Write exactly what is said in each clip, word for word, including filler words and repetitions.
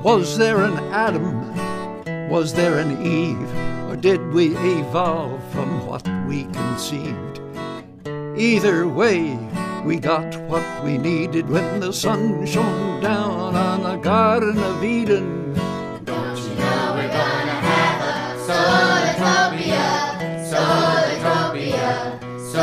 Was there an Adam? Was there an Eve? Or did we evolve from what we conceived? Either way, we got what we needed when the sun shone down on the Garden of Eden. Don't you know we're gonna have a Solartopia, Solartopia,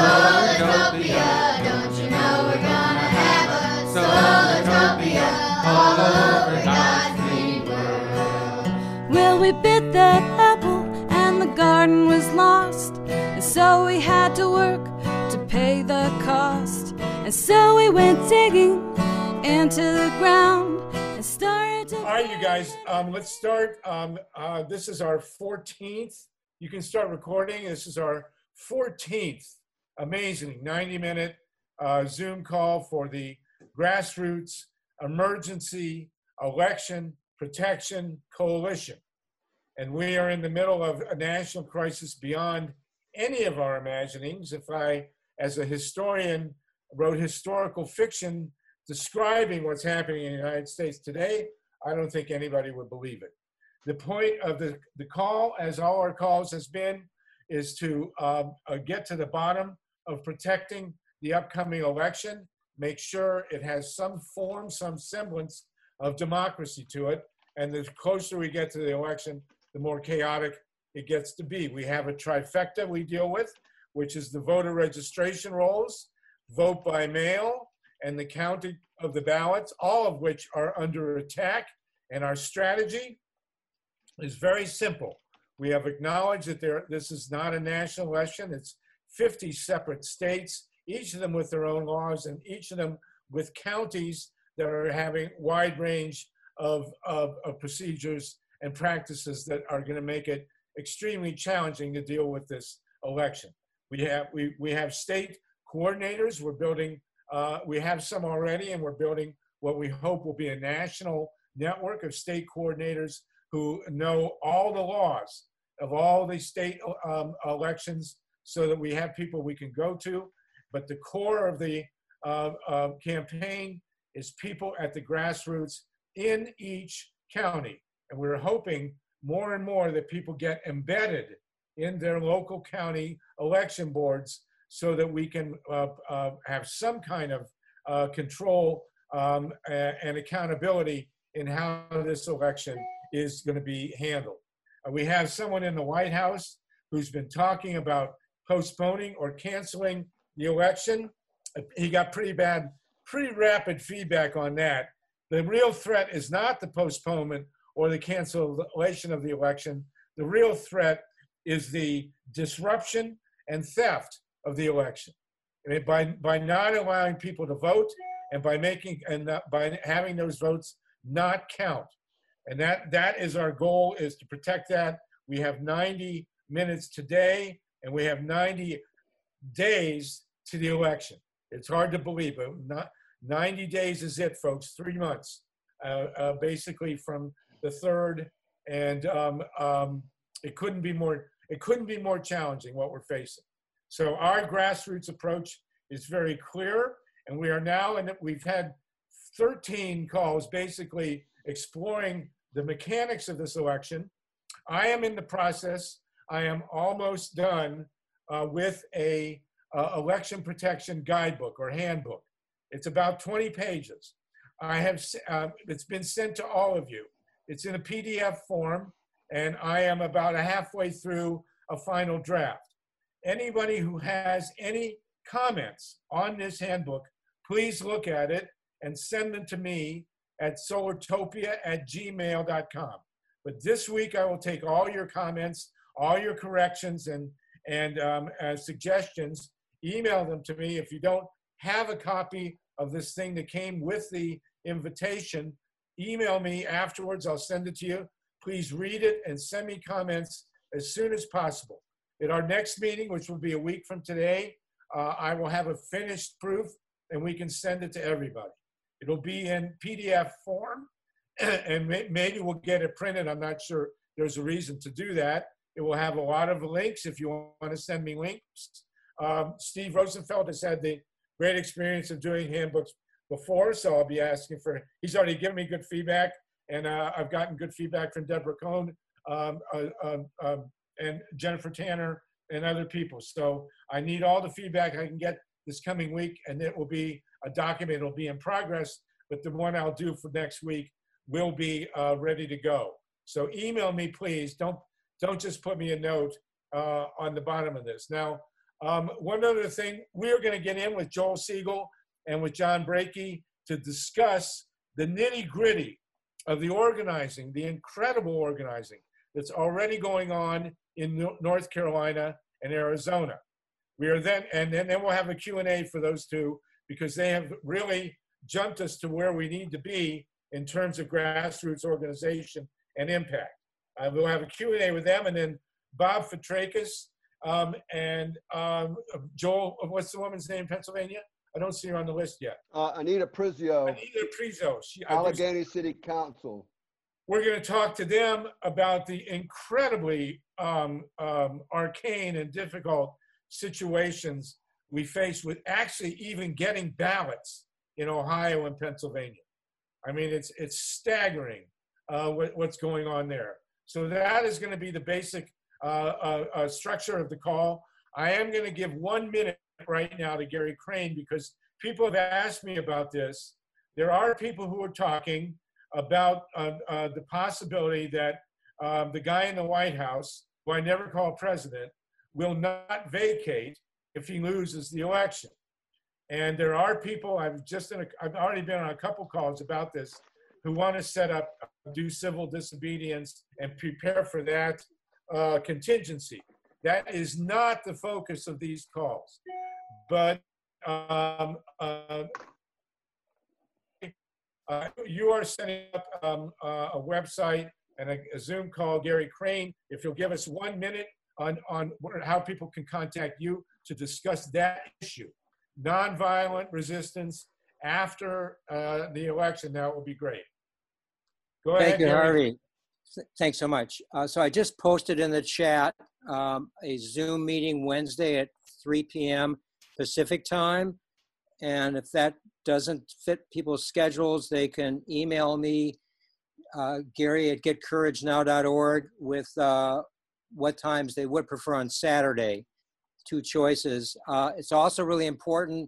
Solartopia. Don't you know we're gonna have a Solartopia all over God's green world? Well, we bit that apple and the garden was lost, and so we had to work to pay the cost. And so we went digging into the ground and started to... All right, you guys, um, let's start. Um, uh, this is our fourteenth. You can start recording. This is our fourteenth amazing ninety minute uh, Zoom call for the Grassroots Emergency Election Protection Coalition. And we are in the middle of a national crisis beyond any of our imaginings. If I, as a historian, wrote historical fiction describing what's happening in the United States today, I don't think anybody would believe it. The point of the, the call, as all our calls has been, is to uh, uh, get to the bottom of protecting the upcoming election, make sure it has some form, some semblance of democracy to it, and the closer we get to the election, the more chaotic it gets to be. We have a trifecta we deal with, which is the voter registration rolls, vote by mail, and the counting of the ballots, all of which are under attack. And our strategy is very simple. We have acknowledged that there, this is not a national election. It's fifty separate states, each of them with their own laws, and each of them with counties that are having wide range of, of, of procedures and practices that are going to make it extremely challenging to deal with this election. We have, we, we have state coordinators. We're building, uh, we have some already, and we're building what we hope will be a national network of state coordinators who know all the laws of all the state um, elections so that we have people we can go to. But the core of the uh, uh, campaign is people at the grassroots in each county. And we're hoping more and more that people get embedded in their local county election boards so that we can uh, uh, have some kind of uh, control um, and accountability in how this election is going to be handled. Uh, we have someone in the White House who's been talking about postponing or canceling the election. Uh, he got pretty bad, pretty rapid feedback on that. The real threat is not the postponement or the cancellation of the election. The real threat is the disruption and theft of the election. I mean, by, by not allowing people to vote and by making and not, by having those votes not count. And that, that is our goal, is to protect that. We have ninety minutes today, and we have ninety days to the election. It's hard to believe, but not, ninety days is it, folks, three months, uh, uh, basically from the third, and um, um, it couldn't be more, it couldn't be more challenging what we're facing. So our grassroots approach is very clear, and we are now, and we've had thirteen calls basically exploring the mechanics of this election. I am in the process, I am almost done uh, with a uh, election protection guidebook or handbook. It's about twenty pages. I have, uh, it's been sent to all of you. It's in a P D F form, and I am about a halfway through a final draft. Anybody who has any comments on this handbook, please look at it and send them to me at solartopia at gmail dot com. But this week I will take all your comments, all your corrections and, and um, uh, suggestions, email them to me. If you don't have a copy of this thing that came with the invitation, email me afterwards, I'll send it to you. Please read it and send me comments as soon as possible. At our next meeting, which will be a week from today, uh, I will have a finished proof and we can send it to everybody. It'll be in P D F form and may, maybe we'll get it printed. I'm not sure there's a reason to do that. It will have a lot of links if you want to send me links. Um, Steve Rosenfeld has had the great experience of doing handbooks before, so I'll be asking for, he's already given me good feedback. And uh, I've gotten good feedback from Deborah Cohn um, uh, um, um, and Jennifer Tanner and other people. So I need all the feedback I can get this coming week, and it will be a document. It'll be in progress, but the one I'll do for next week will be uh, ready to go. So email me, please. Don't, don't just put me a note uh, on the bottom of this. Now, um, one other thing, we are going to get in with Joel Siegel and with John Brakey to discuss the nitty gritty of the organizing, the incredible organizing that's already going on in North Carolina and Arizona. We are then, and then, then we'll have a Q and A for those two, because they have really jumped us to where we need to be in terms of grassroots organization and impact. Uh, we'll have a Q and A with them, and then Bob Fitrakis um, and um, Joel, what's the woman's name in Pennsylvania? I don't see her on the list yet. Uh, Anita Prizio. Anita Prizio. She, Allegheny City Council. We're going to talk to them about the incredibly um, um, arcane and difficult situations we face with actually even getting ballots in Ohio and Pennsylvania. I mean, it's it's staggering uh, what, what's going on there. So that is going to be the basic uh, uh, uh, structure of the call. I am going to give one minute right now to Gary Crane, because people have asked me about this. There are people who are talking about uh, uh, the possibility that um, the guy in the White House, who I never call president, will not vacate if he loses the election. And there are people, I've just in a, I've already been on a couple calls about this, who want to set up, do civil disobedience and prepare for that uh, contingency. That is not the focus of these calls. But um, uh, uh, you are setting up um, uh, a website and a, a Zoom call, Gary Crane. If you'll give us one minute on, on how people can contact you to discuss that issue. Nonviolent resistance after uh, the election, that would be great. Go ahead. Thank you, Gary. Harvey. Thanks so much. Uh, so I just posted in the chat um, a Zoom meeting Wednesday at three p m Pacific time. And if that doesn't fit people's schedules, they can email me, uh, Gary at get courage now dot org, with uh, what times they would prefer on Saturday. Two choices. Uh, it's also really important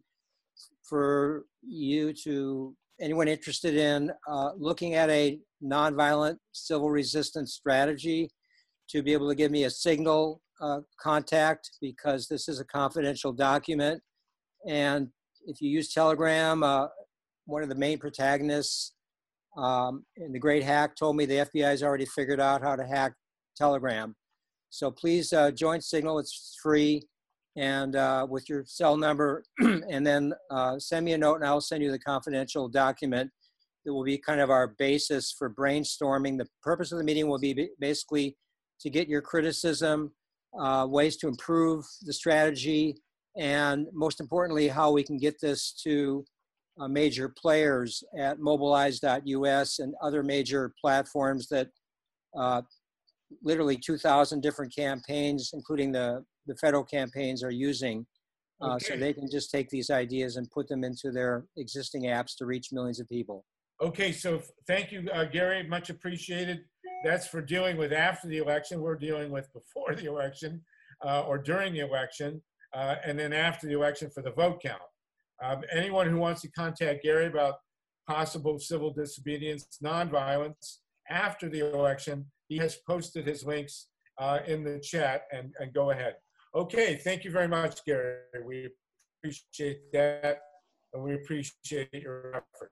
for you to, anyone interested in uh, looking at a nonviolent civil resistance strategy, to be able to give me a signal uh, contact, because this is a confidential document. And if you use Telegram, uh, one of the main protagonists um, in The Great Hack told me the F B I has already figured out how to hack Telegram. So please uh, join Signal, it's free, and uh, with your cell number, and then uh, send me a note and I'll send you the confidential document that will be kind of our basis for brainstorming. The purpose of the meeting will be basically to get your criticism, uh, ways to improve the strategy, and most importantly, how we can get this to uh, major players at mobilize dot U S and other major platforms that uh, literally two thousand different campaigns, including the, the federal campaigns, are using. Uh, Okay. So they can just take these ideas and put them into their existing apps to reach millions of people. Okay, so thank you, uh, Gary, much appreciated. That's for dealing with after the election. We're dealing with before the election uh, or during the election, uh, and then after the election for the vote count. Um, anyone who wants to contact Gary about possible civil disobedience, nonviolence after the election, he has posted his links uh, in the chat, and, and go ahead. Okay, thank you very much, Gary. We appreciate that, and we appreciate your effort.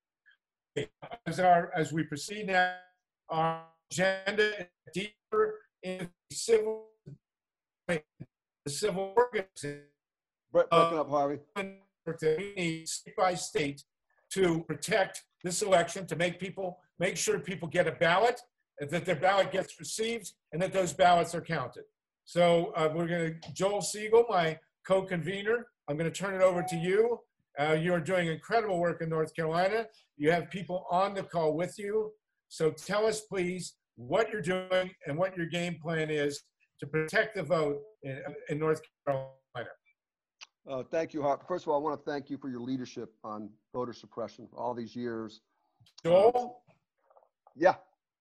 As, our, as we proceed now, our agenda is deeper in civil, the civil organization. Breaking up, Harvey. We need state by state to protect this election, to make people, make sure people get a ballot, that their ballot gets received, and that those ballots are counted. So uh, we're going to, Joel Siegel, my co-convener, I'm going to turn it over to you. Uh, you're doing incredible work in North Carolina. You have people on the call with you. So tell us, please, what you're doing and what your game plan is to protect the vote in, in North Carolina. Uh, thank you, Harvey. First of all, I want to thank you for your leadership on voter suppression all these years. Joel? Yeah.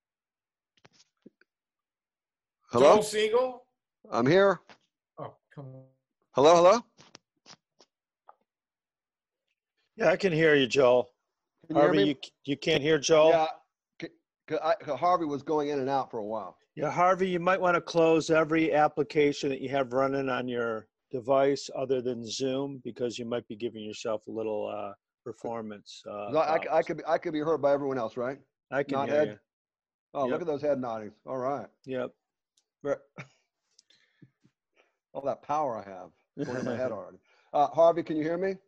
Hello? Joel Siegel? I'm here. Oh, come on. Hello, hello? Yeah, I can hear you, Joel. Can you hear Harvey, me? you, you can't hear Joel? Yeah. C- c- I- c- Harvey was going in and out for a while. Yeah, Harvey, you might want to close every application that you have running on your device other than Zoom, because you might be giving yourself a little uh, performance. Uh, 'Cause I, I, c- I problems. could be, I could be heard by everyone else, right? I can Not hear Ed? you. Oh, Yep. look at those head noddings. All right. Yep. Very- All that power I have going in my head already. Uh, Harvey, can you hear me?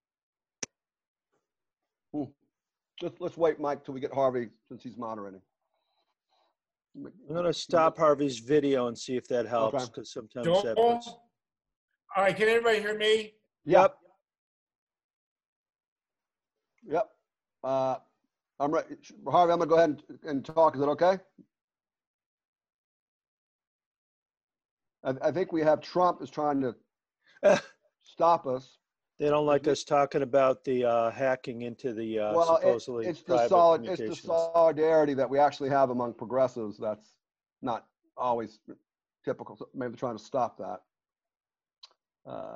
Hmm. Let's, let's wait, Mike, till we get Harvey, since he's moderating. I'm going to stop Harvey's video and see if that helps, Okay. because sometimes Joel? that puts. All right, can everybody hear me? Yep. Yep. Uh, I'm ready. Harvey, I'm gonna go ahead and, and talk. Is it okay? I, I think we have Trump is trying to stop us. They don't like us talking about the uh, hacking into the uh, Well, it, supposedly it's the private solid, it's the communications. solidarity that we actually have among progressives. That's not always typical. So maybe they're trying to stop that. Uh,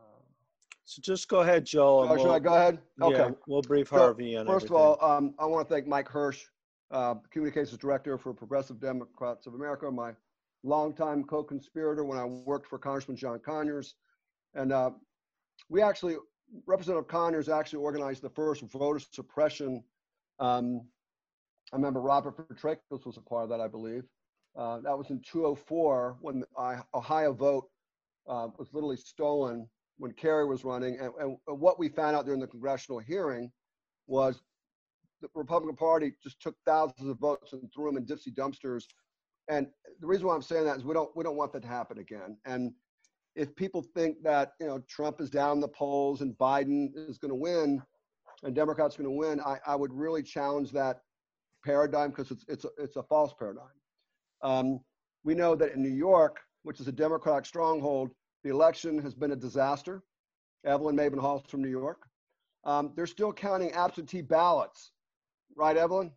So just go ahead, Joel. and so should we'll- I go ahead? Okay. Yeah, we'll brief So, Harvey on First everything. of all, um, I want to thank Mike Hirsch, uh, Communications Director for Progressive Democrats of America, my longtime co-conspirator when I worked for Congressman John Conyers. And uh, we actually, Representative Conyers actually organized the first voter suppression. Um, I remember Robert Petrakis was a part of that, I believe. Uh, that was in two oh four when the I, Ohio vote uh, was literally stolen when Kerry was running. And, and what we found out during the congressional hearing was the Republican Party just took thousands of votes and threw them in Dipsy dumpsters. And the reason why I'm saying that is we don't we don't want that to happen again. And if people think that, you know, Trump is down the polls and Biden is going to win and Democrats are going to win, I, I would really challenge that paradigm, because it's it's a, it's a false paradigm. Um, we know that in New York, which is a Democratic stronghold, the election has been a disaster. Evelyn Maben-Hall's from New York. Um, they're still counting absentee ballots, right, Evelyn?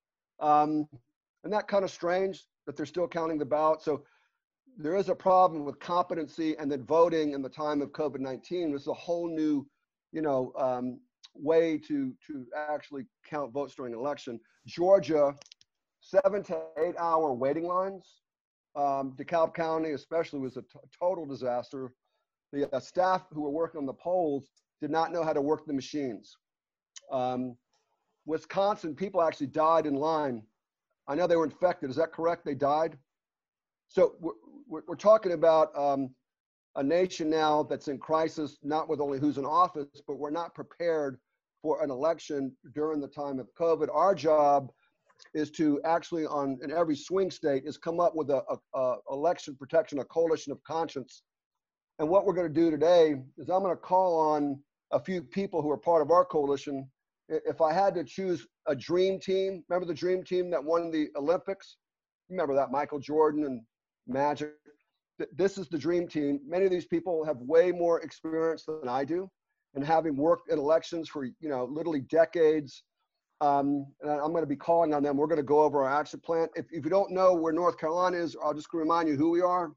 Um, and that kind of strange that they're still counting the ballots. So there is a problem with competency and then voting in the time of COVID nineteen. This is a whole new, you know, um, way to to actually count votes during an election. Georgia, seven to eight hour waiting lines. Um, DeKalb County especially was a t- total disaster. The uh, staff who were working on the polls did not know how to work the machines. Um, Wisconsin, people actually died in line. I know they were infected. Is that correct? They died? So we're, we're, we're talking about um, a nation now that's in crisis, not with only who's in office, but we're not prepared for an election during the time of COVID. Our job is to actually, on in every swing state, is come up with a, a, a election protection, a coalition of conscience. And what we're going to do today is I'm going to call on a few people who are part of our coalition. If I had to choose a dream team, remember the dream team that won the Olympics? Remember that, Michael Jordan and Magic? This is the dream team. Many of these people have way more experience than I do, and having worked in elections for, you know, literally decades. Um, and I'm going to be calling on them. We're going to go over our action plan. If, if you don't know where North Carolina is, I'll just remind you who we are.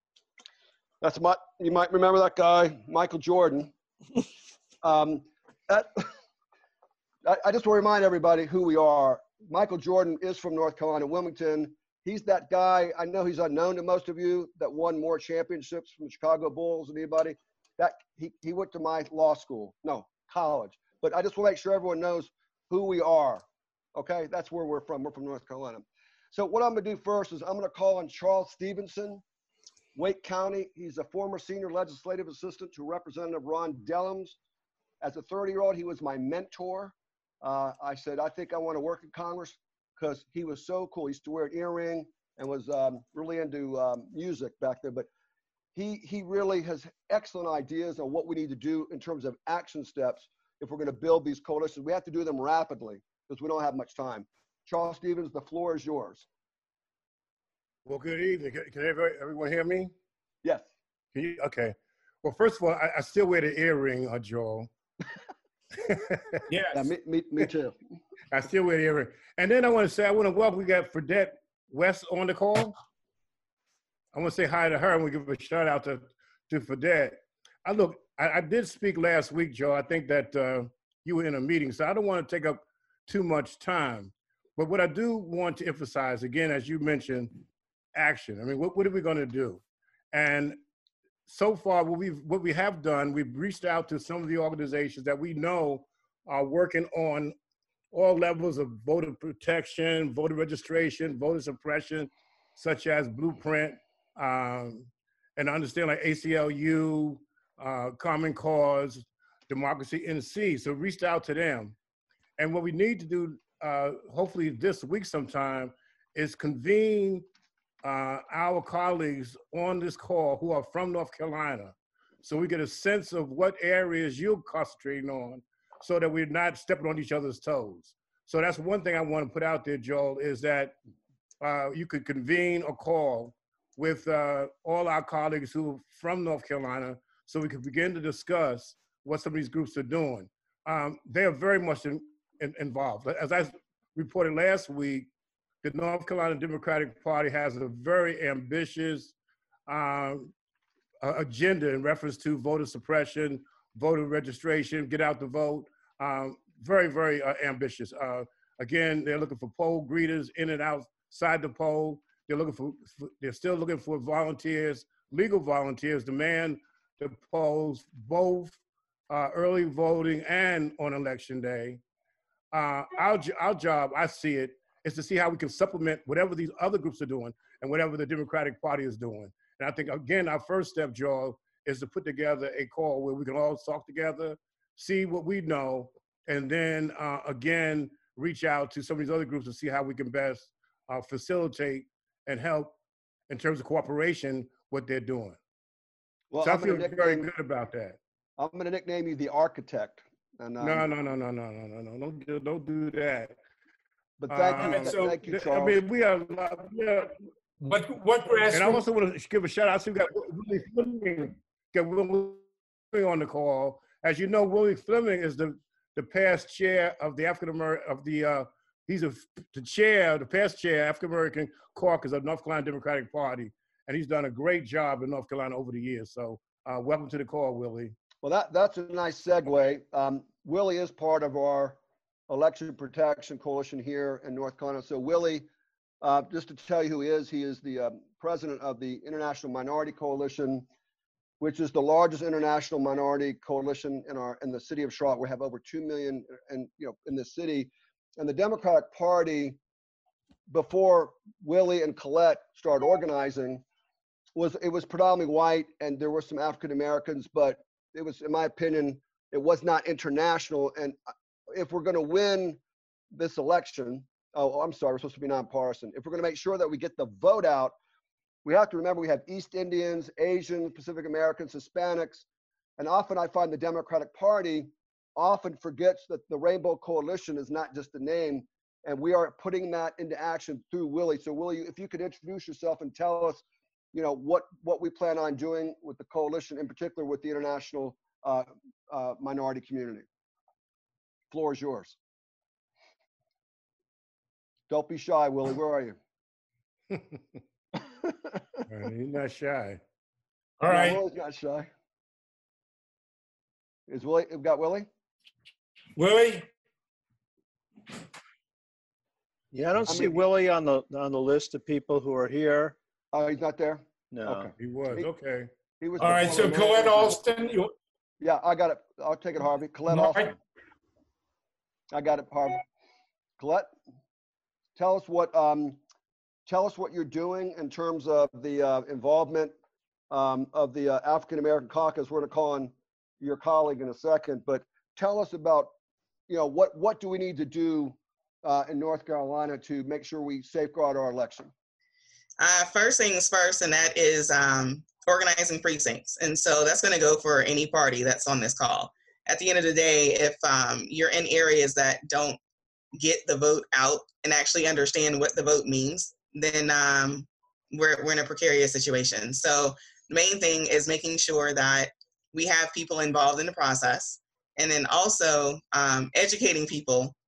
That's my, you might remember that guy, Michael Jordan. Um, that, I, I just want to remind everybody who we are. Michael Jordan is from North Carolina, Wilmington. He's that guy, I know he's unknown to most of you, that won more championships from the Chicago Bulls than anybody. That he, he went to my law school, no, college. But I just want to make sure everyone knows who we are, okay? That's where we're from. We're from North Carolina. So what I'm gonna do first is I'm gonna call on Charles Stevenson, Wake County. He's a former senior legislative assistant to Representative Ron Dellums. As a thirty-year-old, he was my mentor. Uh, I said, I think I wanna work in Congress because he was so cool. He used to wear an earring and was um, really into um, music back there. But he, he really has excellent ideas on what we need to do in terms of action steps if we're going to build these coalitions. We have to do them rapidly because we don't have much time. Charles Stevens, the floor is yours. Well, good evening. Can, can everybody, everyone hear me? Yes. Can you, okay. Well, first of all, I, I still wear the earring, uh, Joel. Yes. Yeah, me, me, me too. I still wait here. And then I want to say, I want to welcome, we got Fredette West on the call. I want to say hi to her and we give a shout out to, to Fredette. I look, I, I did speak last week, Joe. I think that uh, you were in a meeting, so I don't want to take up too much time. But what I do want to emphasize, again, as you mentioned, action. I mean, what, what are we going to do? And so far, what, we've, what we have done, we've reached out to some of the organizations that we know are working on all levels of voter protection, voter registration, voter suppression, such as Blueprint, um, and I understand like A C L U, uh, Common Cause, Democracy N C. So reached out to them. And what we need to do, uh, hopefully this week sometime, is convene uh, our colleagues on this call who are from North Carolina, so we get a sense of what areas you're concentrating on, so that we're not stepping on each other's toes. So that's one thing I want to put out there, Joel, is that uh, you could convene a call with uh, all our colleagues who are from North Carolina, so we can begin to discuss what some of these groups are doing. Um, they are very much in, in, involved. As I reported last week, the North Carolina Democratic Party has a very ambitious um, agenda in reference to voter suppression, voter registration, get out the vote. Um, very, very uh, ambitious. Uh, again, they're looking for poll greeters in and outside the poll. They're looking for, for, they're still looking for volunteers, legal volunteers to man the polls, both uh, early voting and on election day. Uh, our, our job, I see it, is to see how we can supplement whatever these other groups are doing and whatever the Democratic Party is doing. And I think, again, our first step, Joel, is to put together a call where we can all talk together, see what we know, and then, uh, again, reach out to some of these other groups to see how we can best uh, facilitate and help in terms of cooperation, what they're doing. Well, so I I'm feel gonna very nickname, good about that. I'm going to nickname you the architect. And, um, No, no, no, no, no, no, no, no, don't do, don't do that. But thank Uh, you, Alright, so thank you, th- I Charles. mean, we are, we are What, what and I grassroots, also want to give a shout out to we got Willie Fleming, got Willie Fleming on the call. As you know, Willie Fleming is the, the past chair of the African American, of the, uh, he's a, the chair, the past chair, African American caucus of North Carolina Democratic Party. And he's done a great job in North Carolina over the years. So uh, welcome to the call, Willie. Well, that, that's a nice segue. Um, Willie is part of our Election Protection Coalition here in North Carolina. So Willie, uh, just to tell you who he is, he is the uh, president of the International Minority Coalition, which is the largest international minority coalition in our in the city of Charlotte. We have over two million and you know in the city. And the Democratic Party, before Willie and Colette started organizing, was it was predominantly white, and there were some African Americans, but it was, in my opinion, it was not international. And if we're going to win this election, oh, I'm sorry, we're supposed to be nonpartisan. If we're going to make sure that we get the vote out, we have to remember we have East Indians, Asians, Pacific Americans, Hispanics, and often I find the Democratic Party often forgets that the Rainbow Coalition is not just a name, and we are putting that into action through Willie. So Willie, if you could introduce yourself and tell us, you know, what, what we plan on doing with the coalition, in particular with the international uh, uh, minority community. Floor is yours. Don't be shy, Willie. Where are you? He's not shy. all No, right, Willie's not shy. Is Willie? We've got Willie. Willie? Yeah, I don't I see mean- Willie on the, on the list of people who are here. Oh, he's not there. No. Okay. He was, Me- okay. He was. All right, so before Colette the- Alston, you, Yeah, I got it. I'll take it, Harvey. Colette Mark? Alston. I got it, Harvey. Colette, tell us what um, tell us what you're doing in terms of the uh, involvement um, of the uh, African American caucus. We're going to call on your colleague in a second, but tell us about, you know, what what do we need to do uh, in North Carolina to make sure we safeguard our election? Uh, first things first, and that is um, organizing precincts. And so that's going to go for any party that's on this call. At the end of the day, if um, you're in areas that don't get the vote out and actually understand what the vote means, then um, we're, we're in a precarious situation. So the main thing is making sure that we have people involved in the process, and then also um, educating people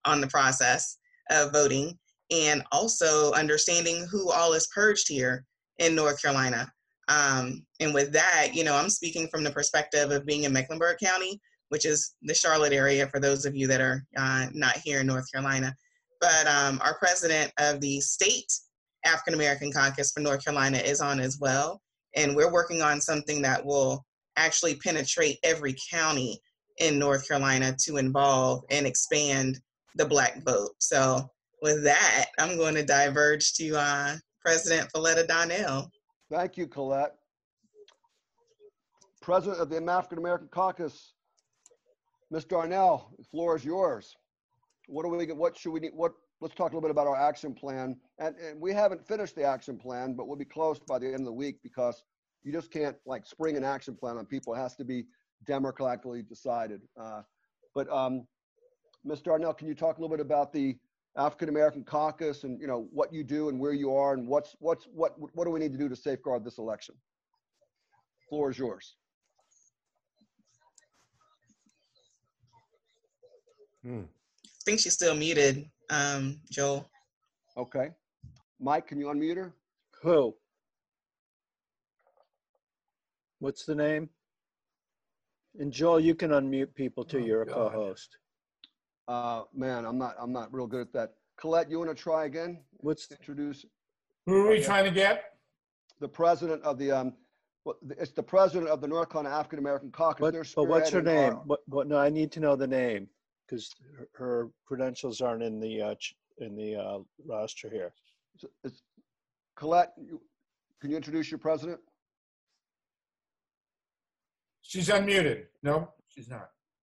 on the process of voting, and also understanding who all is purged here in North Carolina. Um, and with that, you know, I'm speaking from the perspective of being in Mecklenburg County, which is the Charlotte area for those of you that are uh, not here in North Carolina. But um, our president of the state African American Caucus for North Carolina is on as well. And we're working on something that will actually penetrate every county in North Carolina to involve and expand the Black vote. So with that, I'm going to diverge to uh, President Philetta Donnell. Thank you, Colette. President of the African American Caucus, Miz Darnell, the floor is yours. What do we get? What should we need? What? Let's talk a little bit about our action plan. And, and we haven't finished the action plan, but we'll be close by the end of the week because you just can't like spring an action plan on people. It has to be democratically decided. Uh, but um, Miz Darnell, can you talk a little bit about the African American Caucus and you know what you do and where you are and what's what's what what do we need to do to safeguard this election? Floor is yours. Hmm. I think she's still muted, um, Joel. Okay. Mike, can you unmute her? Who? What's the name? And Joel, you can unmute people too. Oh, You're a God. co-host. Uh, man, I'm not I'm not real good at that. Colette, you want to try again? What's Introduce Who are we Okay. trying to get? the president of the um. Well, it's the president of the North Carolina African American Caucus. what? They're But what's her spearheading name? our- What? What? No, I need to know the name because her, her credentials aren't in the uh, ch- in the uh, roster here. It's, it's Colette. You, can you introduce your president? She's unmuted. No, she's not.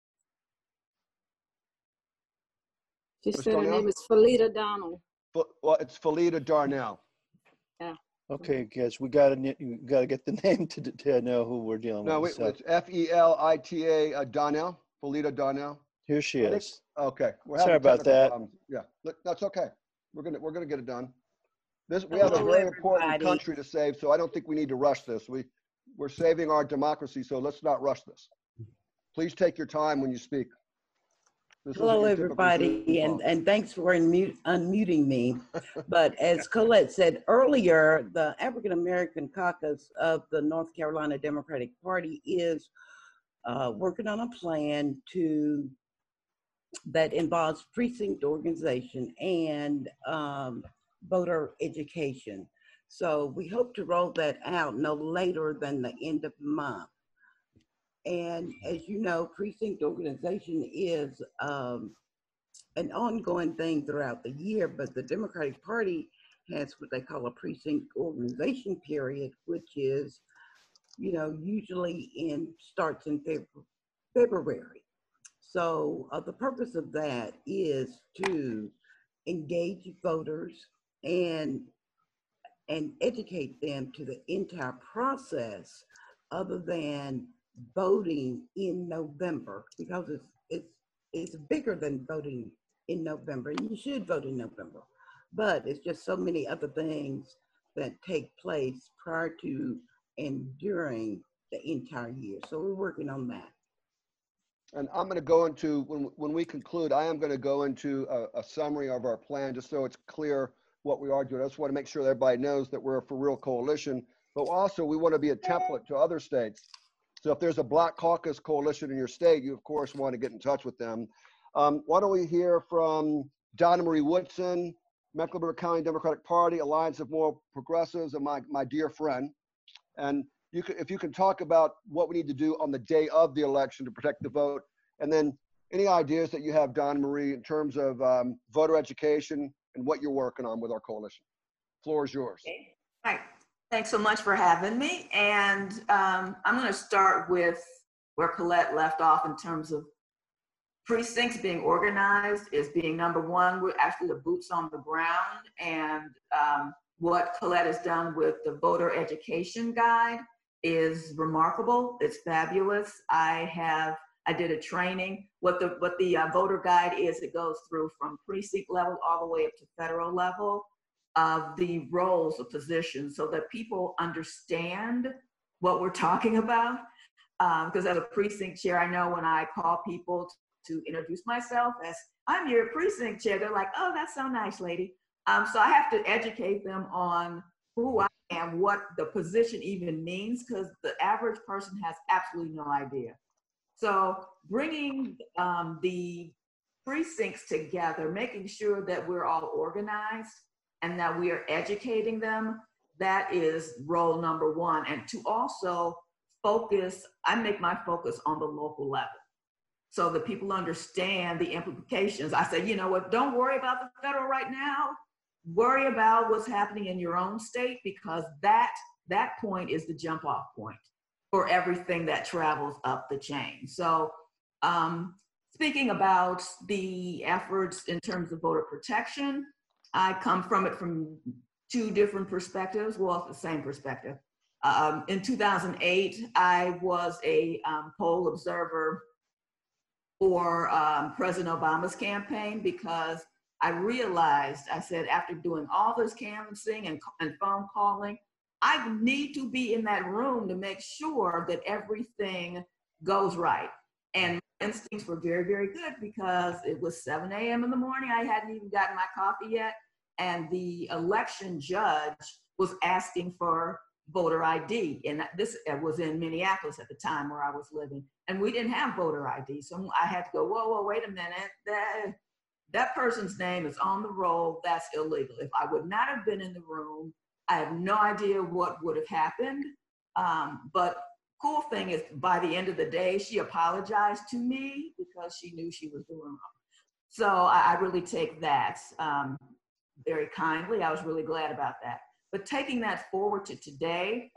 She Miz said her Darnell? name is Felita Donald. F- Well, it's Felita Darnell. Okay, guys, we gotta ne- we gotta get the name to to know who we're dealing No, with. wait, So it's F E L I T A uh, Donnell. Felita Darnell. here she I think- is. Okay. We're Sorry having about technical that. problems. Yeah, look, that's okay. We're gonna we're gonna get it done. This we have a Hello, very important everybody. country to save, so I don't think we need to rush this. We we're saving our democracy, so let's not rush this. Please take your time when you speak. This isn't Hello, your typical Zoom everybody, and, call. and thanks for unmute, unmuting me. But as Colette said earlier, the African American Caucus of the North Carolina Democratic Party is uh, working on a plan to that involves precinct organization and um, voter education. So we hope to roll that out no later than the end of the month. And as you know, precinct organization is um, an ongoing thing throughout the year, but the Democratic Party has what they call a precinct organization period, which is, you know, usually in starts in Feb- February. So uh, the purpose of that is to engage voters and and educate them to the entire process other than voting in November, because it's it's it's bigger than voting in November. And you should vote in November, but it's just so many other things that take place prior to and during the entire year. So we're working on that. And I'm going to go into, when, when we conclude, I am going to go into a, a summary of our plan, just so it's clear what we are doing. I just want to make sure that everybody knows that we're a for real coalition, but also we want to be a template to other states. So if there's a Black Caucus coalition in your state, you of course want to get in touch with them. Um, why don't we hear from Donna Marie Woodson, Mecklenburg County Democratic Party, Alliance of More Progressives, and my, my dear friend. And you can, if you can talk about what we need to do on the day of the election to protect the vote, and then any ideas that you have, Donna Marie, in terms of um, voter education and what you're working on with our coalition. Floor is yours. Okay. All right. Thanks so much for having me. And um, I'm going to start with where Colette left off in terms of precincts being organized is being number one. We're actually the boots on the ground. And um, what Colette has done with the voter education guide is remarkable. It's fabulous. I have, I did a training. What the, what the uh, voter guide is, it goes through from precinct level all the way up to federal level of the roles of positions so that people understand what we're talking about. Because um, as a precinct chair, I know when I call people to introduce myself as I'm your precinct chair. They're like, oh, that's so nice, lady. Um, so I have to educate them on who I am, what the position even means, because the average person has absolutely no idea. So bringing um, the precincts together, making sure that we're all organized and that we are educating them, that is role number one. And to also focus, I make my focus on the local level, so that people understand the implications. I say, you know what, don't worry about the federal right now. Worry about what's happening in your own state, because that, that point is the jump off point for everything that travels up the chain. So um, speaking about the efforts in terms of voter protection, I come from it from two different perspectives. Well, it's the same perspective. Um, in two thousand eight, I was a um, poll observer for um, President Obama's campaign, because I realized, I said, after doing all this canvassing and, and phone calling, I need to be in that room to make sure that everything goes right. And my instincts were very, very good, because it was seven A M in the morning. I hadn't even gotten my coffee yet. And the election judge was asking for voter I D. And this was in Minneapolis at the time where I was living. And we didn't have voter I D. So I had to go, whoa, whoa, wait a minute. That, that person's name is on the roll. That's illegal. If I would not have been in the room, I have no idea what would have happened. Um, but cool thing is, by the end of the day, she apologized to me because she knew she was doing wrong. So I, I really take that um, very kindly. I was really glad about that. But taking that forward to today,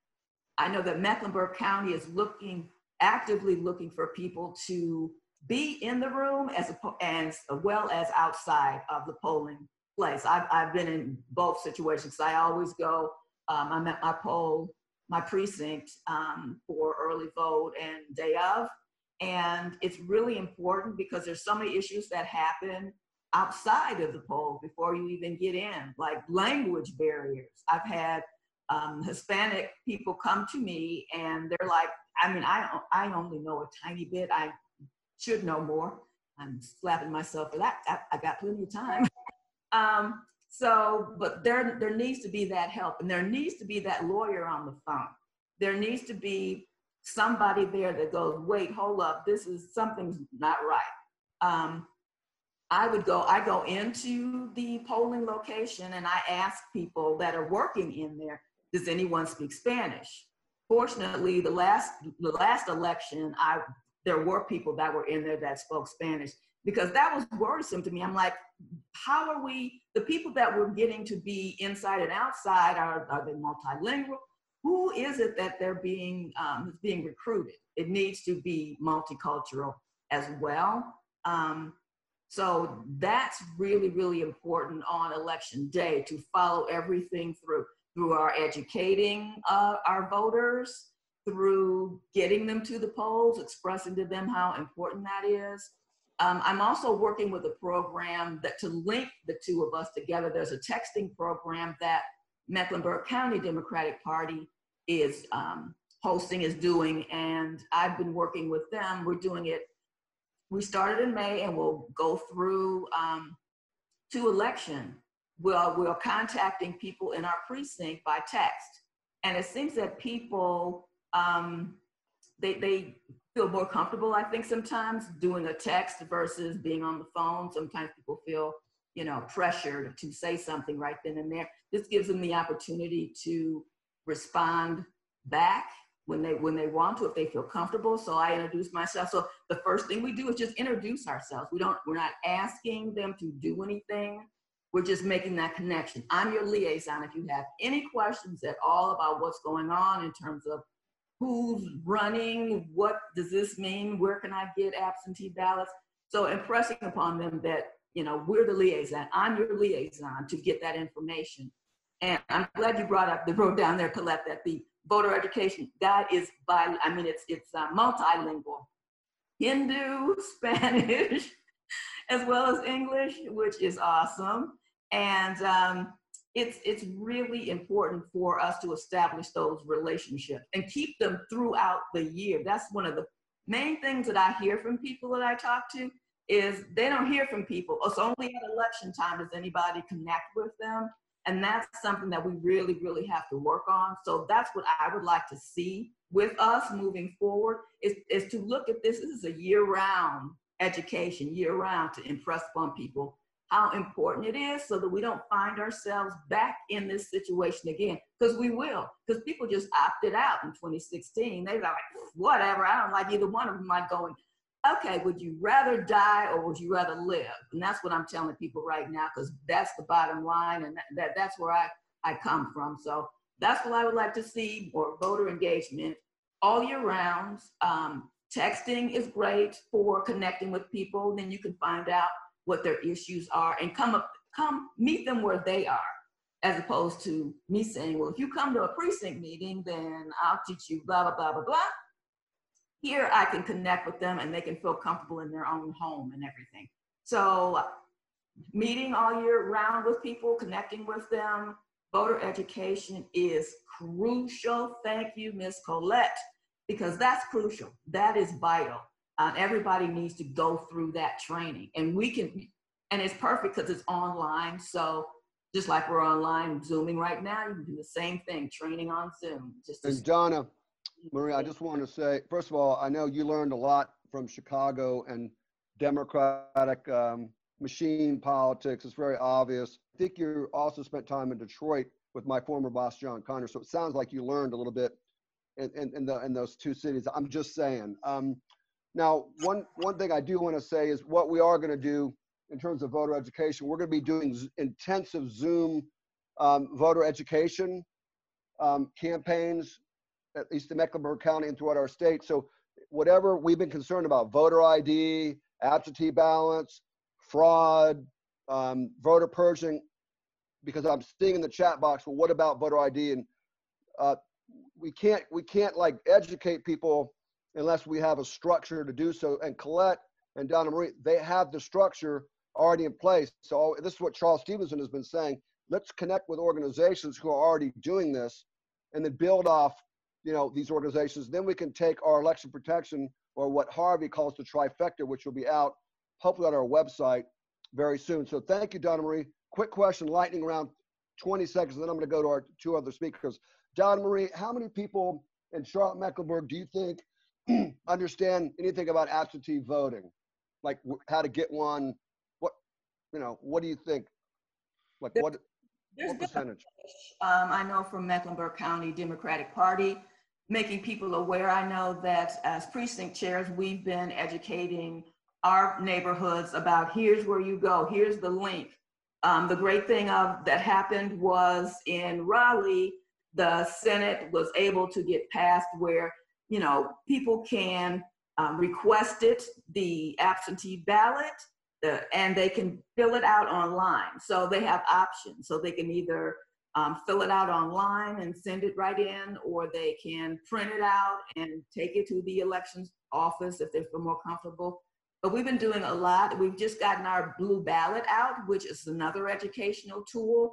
I know that Mecklenburg County is looking, actively looking for people to be in the room as, a, as well as outside of the polling place. I've, I've been in both situations. I always go, um, I'm at my poll, my precinct um, for early vote and day of. And it's really important because there's so many issues that happen outside of the poll before you even get in, like language barriers. I've had um, Hispanic people come to me and they're like, I mean, I, I only know a tiny bit. I should know more. I'm slapping myself for that. I, I got plenty of time. um, so, but there, there needs to be that help, and there needs to be that lawyer on the phone. There needs to be somebody there that goes, wait, hold up, this is, something's not right. Um, I would go, I go into the polling location and I ask people that are working in there, does anyone speak Spanish? Fortunately, the last, the last election, I, there were people that were in there that spoke Spanish, because that was worrisome to me. I'm like, how are we, the people that we're getting to be inside and outside, are, are they multilingual? Who is it that they're being, um, being recruited? It needs to be multicultural as well. Um, So that's really, really important on election day, to follow everything through, through our educating uh, our voters, through getting them to the polls, expressing to them how important that is. Um, I'm also working with a program that to link the two of us together. There's a texting program that Mecklenburg County Democratic Party is um, hosting, is doing, and I've been working with them. We're doing it. We started in May and we'll go through um, to election. We'll, we're contacting people in our precinct by text. And it seems that people, um, they, they feel more comfortable, I think, sometimes doing a text versus being on the phone. Sometimes people feel, you know, pressured to say something right then and there. This gives them the opportunity to respond back when they when they want to, if they feel comfortable. So I introduce myself. So the first thing we do is just introduce ourselves. We don't, we're not asking them to do anything. We're just making that connection. I'm your liaison. If you have any questions at all about what's going on in terms of who's running, what does this mean, where can I get absentee ballots? So impressing upon them that, you know, we're the liaison. I'm your liaison to get that information. And I'm glad you brought up, they wrote down there, Colette, that the voter education guide is by, I mean, it's, it's uh, multilingual. Hindu, Spanish, as well as English, which is awesome. And um, it's, it's really important for us to establish those relationships and keep them throughout the year. That's one of the main things that I hear from people that I talk to. is they don't hear from people. It's only at election time does anybody connect with them. And that's something that we really, really have to work on. So that's what I would like to see with us moving forward is, is to look at this. This is a year-round education, year-round, to impress upon people how important it is so that we don't find ourselves back in this situation again, because we will. Because people just opted out in twenty sixteen. They were like, whatever, I don't like either one of them. Like going, okay, would you rather die or would you rather live? And that's what I'm telling people right now, because that's the bottom line, and that, that that's where I, I come from. So that's what I would like to see, more voter engagement all year round. Um, texting is great for connecting with people. Then you can find out what their issues are and come up, come meet them where they are, as opposed to me saying, well, if you come to a precinct meeting, then I'll teach you blah, blah, blah, blah, blah. Here I can connect with them and they can feel comfortable in their own home and everything. So meeting all year round with people, connecting with them, voter education is crucial. Thank you, Miz Colette, because that's crucial. That is vital. Uh, everybody needs to go through that training, and we can, and it's perfect because it's online. So just like we're online Zooming right now, you can do the same thing, training on Zoom. Just and Donna, Maria, I just want to say, first of all, I know you learned a lot from Chicago and Democratic um, machine politics. It's very obvious. I think you also spent time in Detroit with my former boss, John Conyers. So it sounds like you learned a little bit in, in, in, the, in those two cities. I'm just saying. Um, now, one, one thing I do want to say is what we are going to do in terms of voter education. We're going to be doing z- intensive Zoom um, voter education um, campaigns, at least in Mecklenburg County and throughout our state. So whatever we've been concerned about, voter I D, absentee ballots, fraud, um, voter purging, because I'm seeing in the chat box, well, what about voter I D? And uh, we can't, we can't like educate people unless we have a structure to do so. And Colette and Donna Marie, they have the structure already in place. So this is what Charles Stevenson has been saying. Let's connect with organizations who are already doing this and then build off, you know, these organizations. Then we can take our election protection, or what Harvey calls the trifecta, which will be out hopefully on our website very soon. So thank you, Donna Marie. Quick question, lightning round, twenty seconds, and then I'm going to go to our two other speakers. Donna Marie, how many people in Charlotte-Mecklenburg do you think understand anything about absentee voting? Like how to get one? What, you know, what do you think? Like what, There's what percentage? Um, I know from Mecklenburg County Democratic Party, making people aware. I know that as precinct chairs, we've been educating our neighborhoods about here's where you go, here's the link. Um, the great thing of that happened was in Raleigh, the Senate was able to get passed where, you know, people can um, request it, the absentee ballot, the, and they can fill it out online. So they have options. So they can either um, fill it out online and send it right in, or they can print it out and take it to the elections office if they feel more comfortable. But we've been doing a lot. We've just gotten our blue ballot out, which is another educational tool.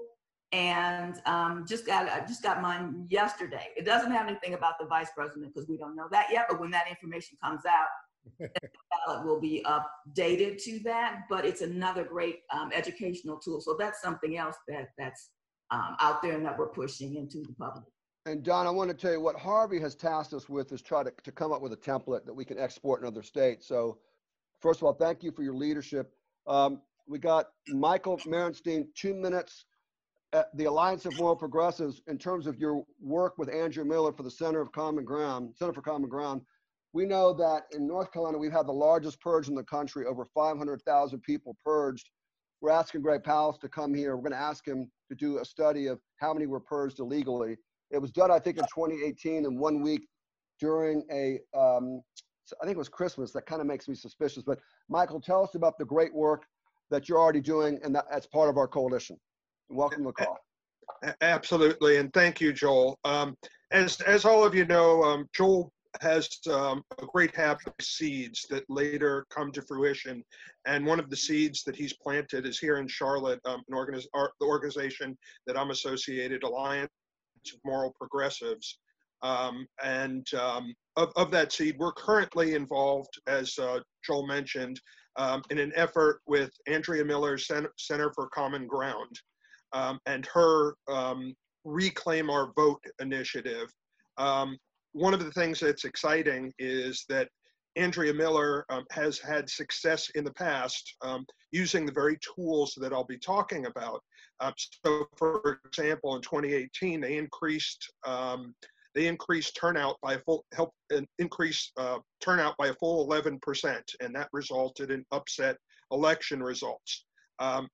And um, just got I just got mine yesterday. It doesn't have anything about the vice president because we don't know that yet. But when that information comes out, the ballot will be updated to that. But it's another great um, educational tool. So that's something else that that's um, out there and that we're pushing into the public. And Don, I want to tell you what Harvey has tasked us with is try to, to come up with a template that we can export in other states. So first of all, thank you for your leadership. Um, we got Michael Merenstein, two minutes. At the Alliance of Moral Progressives, in terms of your work with Andrew Miller for the Center of Common Ground, Center for Common Ground, we know that in North Carolina, we've had the largest purge in the country, over five hundred thousand people purged. We're asking Greg Palast to come here. We're going to ask him to do a study of how many were purged illegally. It was done, I think, in twenty eighteen in one week during a, um, I think it was Christmas. That kind of makes me suspicious. But Michael, tell us about the great work that you're already doing, and that, that's part of our coalition. Welcome to the call. Absolutely, and thank you, Joel. Um, as as all of you know, um, Joel has um, a great habit of seeds that later come to fruition, and one of the seeds that he's planted is here in Charlotte, um, an organiz our, the organization that I'm associated, Alliance of Moral Progressives, um, and um, of, of that seed, we're currently involved, as uh, Joel mentioned, um, in an effort with Andrea Miller's Center, Center for Common Ground um, and her um, Reclaim Our Vote initiative. Um, one of the things that's exciting is that Andrea Miller um, has had success in the past um, using the very tools that I'll be talking about. Uh, so, for example, in twenty eighteen, they increased um, they increased turnout by a full help uh, increase uh, turnout by a full eleven percent, and that resulted in upset election results. Um,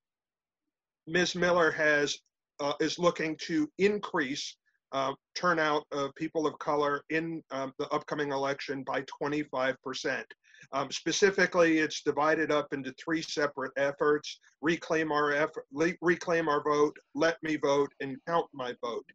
Miz Miller has uh, is looking to increase Uh, turnout of people of color in um, the upcoming election by twenty-five percent. Um, specifically, it's divided up into three separate efforts: reclaim our effort, reclaim our vote, let me vote, and count my vote.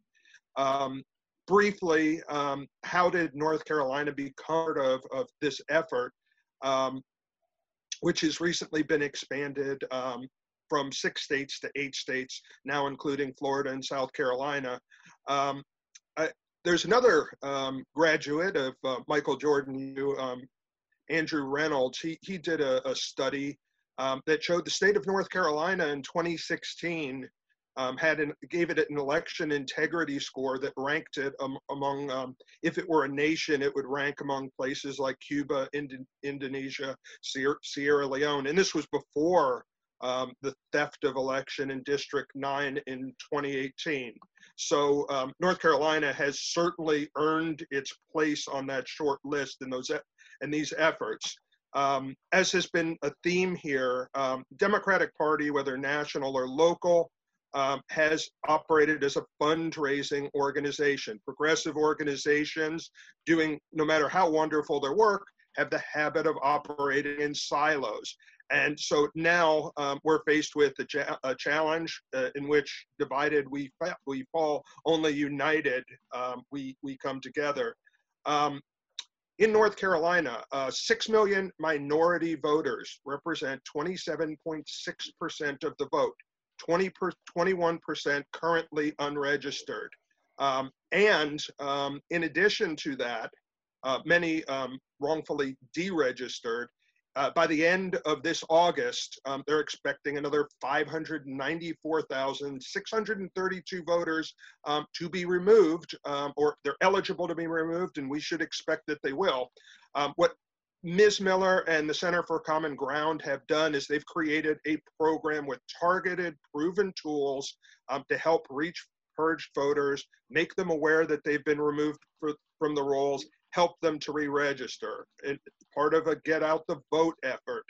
Um, briefly, um, how did North Carolina become part of, of this effort, um, which has recently been expanded um, from six states to eight states, now including Florida and South Carolina. Um, I, there's another um, graduate of uh, Michael Jordan, um, Andrew Reynolds. He, he did a, a study um, that showed the state of North Carolina in twenty sixteen um, had an, gave it an election integrity score that ranked it um, among, um, if it were a nation, it would rank among places like Cuba, Ind Indonesia, Sierra, Sierra Leone. And this was before Um, the theft of election in District nine in twenty eighteen. So um, North Carolina has certainly earned its place on that short list in those e in these efforts. Um, as has been a theme here, um, Democratic Party, whether national or local, um, has operated as a fundraising organization. Progressive organizations doing, no matter how wonderful their work, have the habit of operating in silos. And so now um, we're faced with a, cha a challenge uh, in which divided we, fa we fall, only united um, we, we come together. Um, in North Carolina, uh, six million minority voters represent twenty-seven point six percent of the vote, twenty-one percent currently unregistered. Um, and um, in addition to that, uh, many um, wrongfully deregistered. Uh, by the end of this August, um, they're expecting another five hundred ninety-four thousand six hundred thirty-two voters um, to be removed, um, or they're eligible to be removed, and we should expect that they will. Um, what Miz Miller and the Center for Common Ground have done is they've created a program with targeted, proven tools um, to help reach purged voters, make them aware that they've been removed for, from the rolls, help them to re-register. It's part of a get out the vote effort.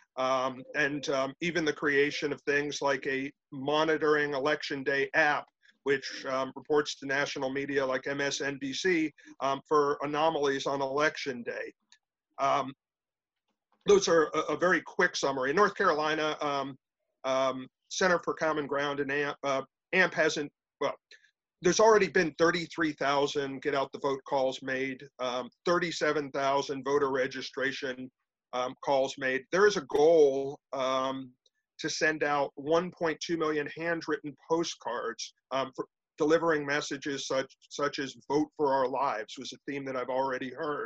Um, and um, even the creation of things like a monitoring election day app, which um, reports to national media like M S N B C um, for anomalies on election day. Um, those are a, a very quick summary. In North Carolina, um, um, Center for Common Ground and AMP, uh, AMP hasn't, well, there's already been thirty-three thousand get out the vote calls made, um, thirty-seven thousand voter registration um, calls made. There is a goal um, to send out one point two million handwritten postcards um, for delivering messages such, such as vote for our lives was a theme that I've already heard.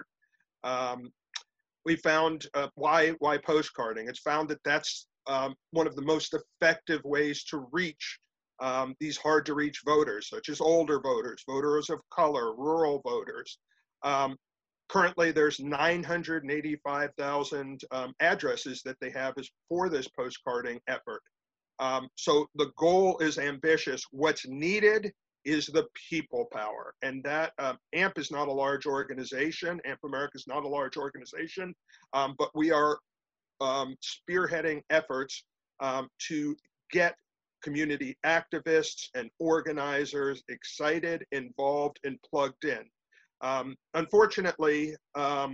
Um, we found uh, why, why postcarding? It's found that that's um, one of the most effective ways to reach Um, these hard to reach voters, such as older voters, voters of color, rural voters. Um, currently, there's nine hundred eighty-five thousand um, addresses that they have is for this postcarding effort. Um, so the goal is ambitious. What's needed is the people power. And that um, AMP is not a large organization. AMP America is not a large organization, um, but we are um, spearheading efforts um, to get community activists and organizers excited, involved, and plugged in. Um, unfortunately, um,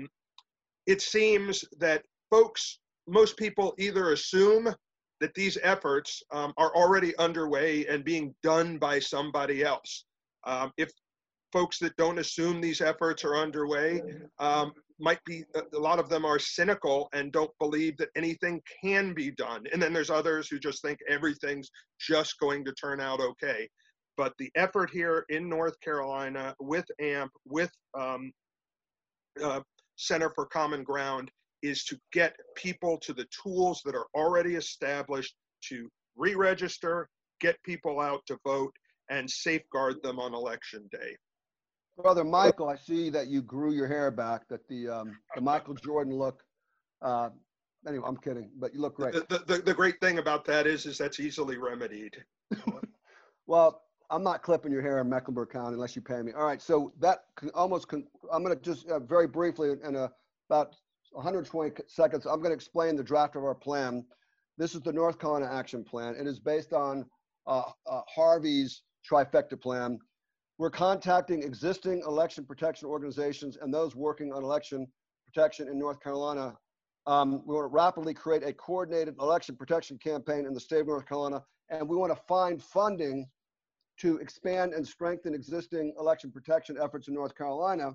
it seems that folks, most people either assume that these efforts um, are already underway and being done by somebody else. Um, if folks that don't assume these efforts are underway um, might be, a lot of them are cynical and don't believe that anything can be done. And then there's others who just think everything's just going to turn out okay. But the effort here in North Carolina with AMP, with um, uh, Center for Common Ground is to get people to the tools that are already established to re-register, get people out to vote, and safeguard them on election day. Brother Michael, I see that you grew your hair back, that the, um, the Michael Jordan look. Uh, anyway, I'm kidding, but you look great. The, the, the great thing about that is, is that's easily remedied. Well, I'm not clipping your hair in Mecklenburg County unless you pay me. All right, so that can almost, con I'm going to just uh, very briefly, in a, about one hundred twenty seconds, I'm going to explain the draft of our plan. This is the North Carolina Action Plan. It is based on uh, uh, Harvey's trifecta plan. We're contacting existing election protection organizations and those working on election protection in North Carolina. Um, we want to rapidly create a coordinated election protection campaign in the state of North Carolina, and we want to find funding to expand and strengthen existing election protection efforts in North Carolina.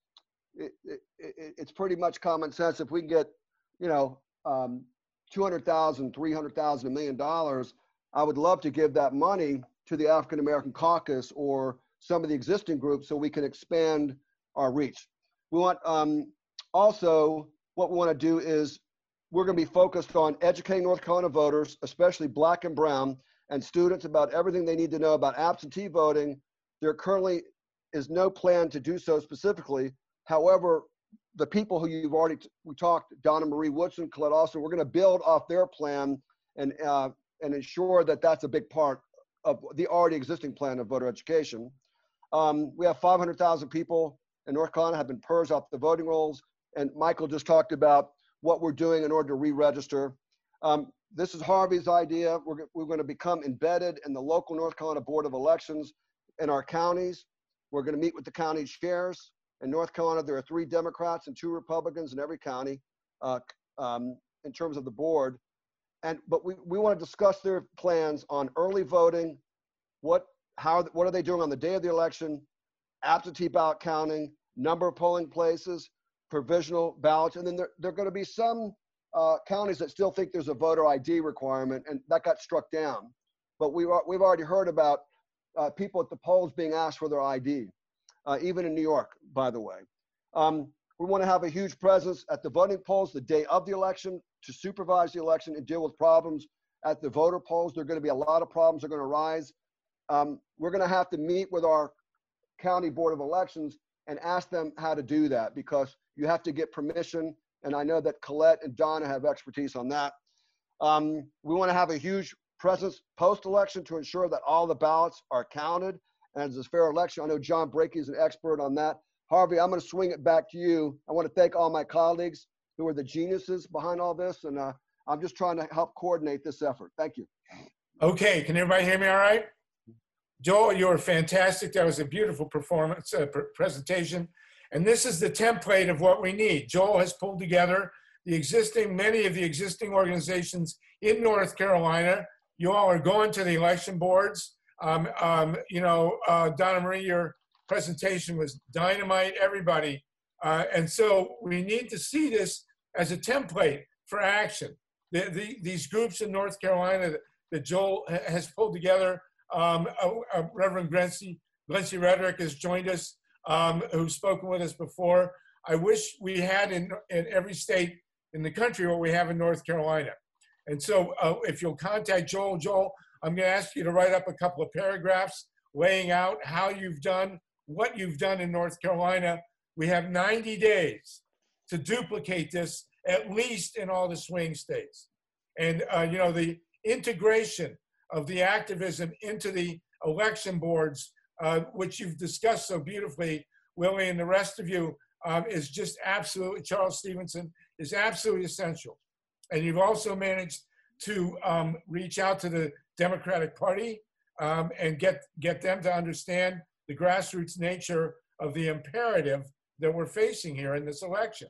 It, it, it, it's pretty much common sense. If we can get, you know, um, two hundred thousand, three hundred thousand, a million dollars, I would love to give that money to the African American Caucus or some of the existing groups so we can expand our reach. We want, um, also, what we want to do is we're going to be focused on educating North Carolina voters, especially Black and Brown, and students about everything they need to know about absentee voting. There currently is no plan to do so specifically. However, the people who you've already, we talked, Donna Marie Woodson, Colette Austin, we're going to build off their plan and, uh, and ensure that that's a big part of the already existing plan of voter education. Um, we have five hundred thousand people in North Carolina have been purged off the voting rolls. And Michael just talked about what we're doing in order to re-register. Um, this is Harvey's idea. We're, we're going to become embedded in the local North Carolina Board of Elections in our counties. We're going to meet with the county chairs. In North Carolina, there are three Democrats and two Republicans in every county uh, um, in terms of the board. And, but we, we want to discuss their plans on early voting, what, how, what are they doing on the day of the election, absentee ballot counting, number of polling places, provisional ballots, and then there, there are going to be some uh, counties that still think there's a voter I D requirement, and that got struck down. But we are, we've already heard about uh, people at the polls being asked for their I D, uh, even in New York, by the way. Um, we want to have a huge presence at the voting polls the day of the election to supervise the election and deal with problems at the voter polls. There are going to be a lot of problems that are going to arise. Um, we're going to have to meet with our county board of elections and ask them how to do that, because you have to get permission. And I know that Colette and Donna have expertise on that. Um, we want to have a huge presence post-election to ensure that all the ballots are counted and it's a fair election. I know John Brakey is an expert on that. Harvey, I'm going to swing it back to you. I want to thank all my colleagues who are the geniuses behind all this. And uh, I'm just trying to help coordinate this effort. Thank you. Okay, can everybody hear me all right? Joel, you were fantastic. That was a beautiful performance, uh, pr presentation. And this is the template of what we need. Joel has pulled together the existing, many of the existing organizations in North Carolina. You all are going to the election boards. Um, um, you know, uh, Donna Marie, your presentation was dynamite, everybody. Uh, and so we need to see this as a template for action. The, the, these groups in North Carolina that, that Joel ha has pulled together, um, uh, uh, Reverend Glency, Glency Rederick has joined us, um, who's spoken with us before. I wish we had in, in every state in the country what we have in North Carolina. And so uh, if you'll contact Joel, Joel, I'm gonna ask you to write up a couple of paragraphs laying out how you've done, what you've done in North Carolina. We have ninety days to duplicate this, at least in all the swing states. And uh, you know, the integration of the activism into the election boards, uh, which you've discussed so beautifully, Willie, and the rest of you, um, is just absolutely, Charles Stevenson, is absolutely essential. And you've also managed to um, reach out to the Democratic Party um, and get, get them to understand the grassroots nature of the imperative that we're facing here in this election.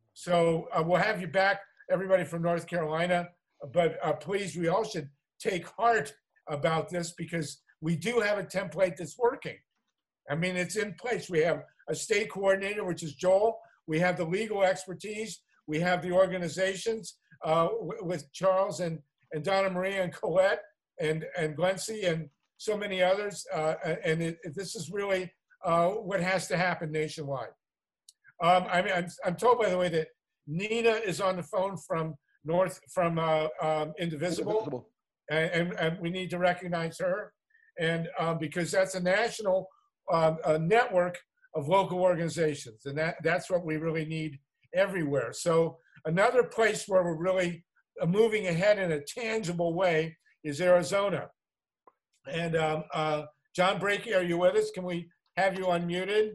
So uh, we'll have you back, everybody from North Carolina, but uh, please, we all should take heart about this, because we do have a template that's working. I mean, it's in place. We have a state coordinator, which is Joel. We have the legal expertise. We have the organizations uh, with Charles and, and Donna Maria and Colette and, and Glency and so many others. Uh, and it, it, this is really uh, what has to happen nationwide. Um, I mean, I'm, I'm told, by the way, that Nina is on the phone from North, from uh, um, Indivisible, Indivisible. And, and, and we need to recognize her. And um, because that's a national um, a network of local organizations, and that, that's what we really need everywhere. So another place where we're really uh, moving ahead in a tangible way is Arizona. And um, uh, John Brakey, are you with us? Can we have you unmuted?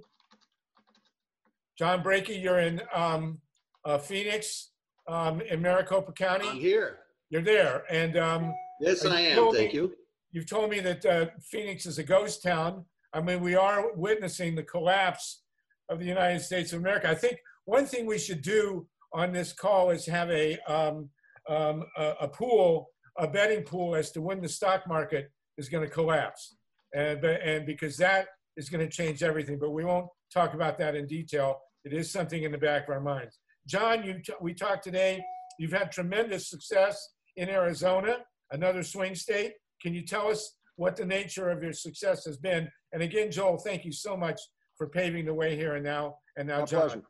John Brakey, you're in um, uh, Phoenix, um, in Maricopa County. I'm here. You're there. And um, yes, I am. told Thank me, you. You've told me that uh, Phoenix is a ghost town. I mean, we are witnessing the collapse of the United States of America. I think one thing we should do on this call is have a, um, um, a, a pool, a betting pool as to when the stock market is going to collapse. And, and because that is going to change everything, but we won't talk about that in detail. It is something in the back of our minds. John, you t- we talked today, you've had tremendous success in Arizona, another swing state. Can you tell us what the nature of your success has been? And again, Joel, thank you so much for paving the way here and now. And now, My John. pleasure.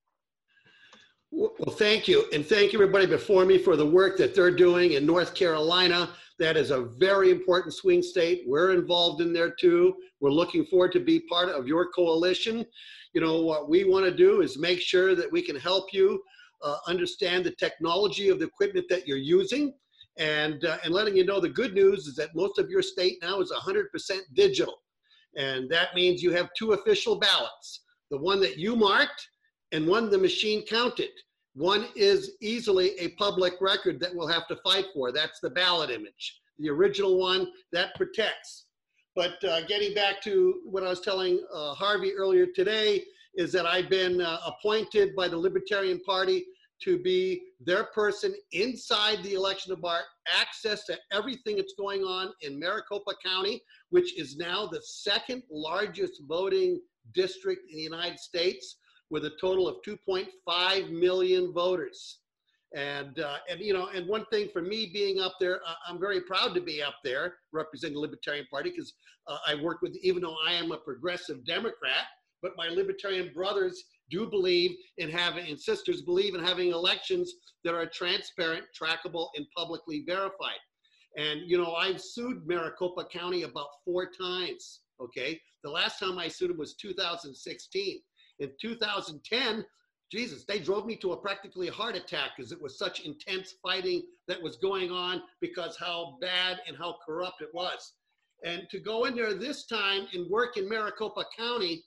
Well, thank you. And thank everybody before me for the work that they're doing in North Carolina. That is a very important swing state. We're involved in there too. We're looking forward to be part of your coalition. You know, what we want to do is make sure that we can help you uh, understand the technology of the equipment that you're using. And, uh, and letting you know the good news is that most of your state now is one hundred percent digital. And that means you have two official ballots, the one that you marked and one the machine counted. One is easily a public record that we'll have to fight for. That's the ballot image. The original one, that protects. But uh, getting back to what I was telling uh, Harvey earlier today is that I've been uh, appointed by the Libertarian Party to be their person inside the election of bar, access to everything that's going on in Maricopa County, which is now the second largest voting district in the United States, with a total of two point five million voters. And, uh, and, you know, and one thing for me being up there, uh, I'm very proud to be up there representing the Libertarian Party, because uh, I work with, even though I am a progressive Democrat, but my Libertarian brothers do believe in having, and sisters believe in having elections that are transparent, trackable, and publicly verified. And, you know, I've sued Maricopa County about four times, okay? The last time I sued them was two thousand sixteen. In two thousand ten, Jesus, they drove me to a practically heart attack because it was such intense fighting that was going on because how bad and how corrupt it was. And to go in there this time and work in Maricopa County,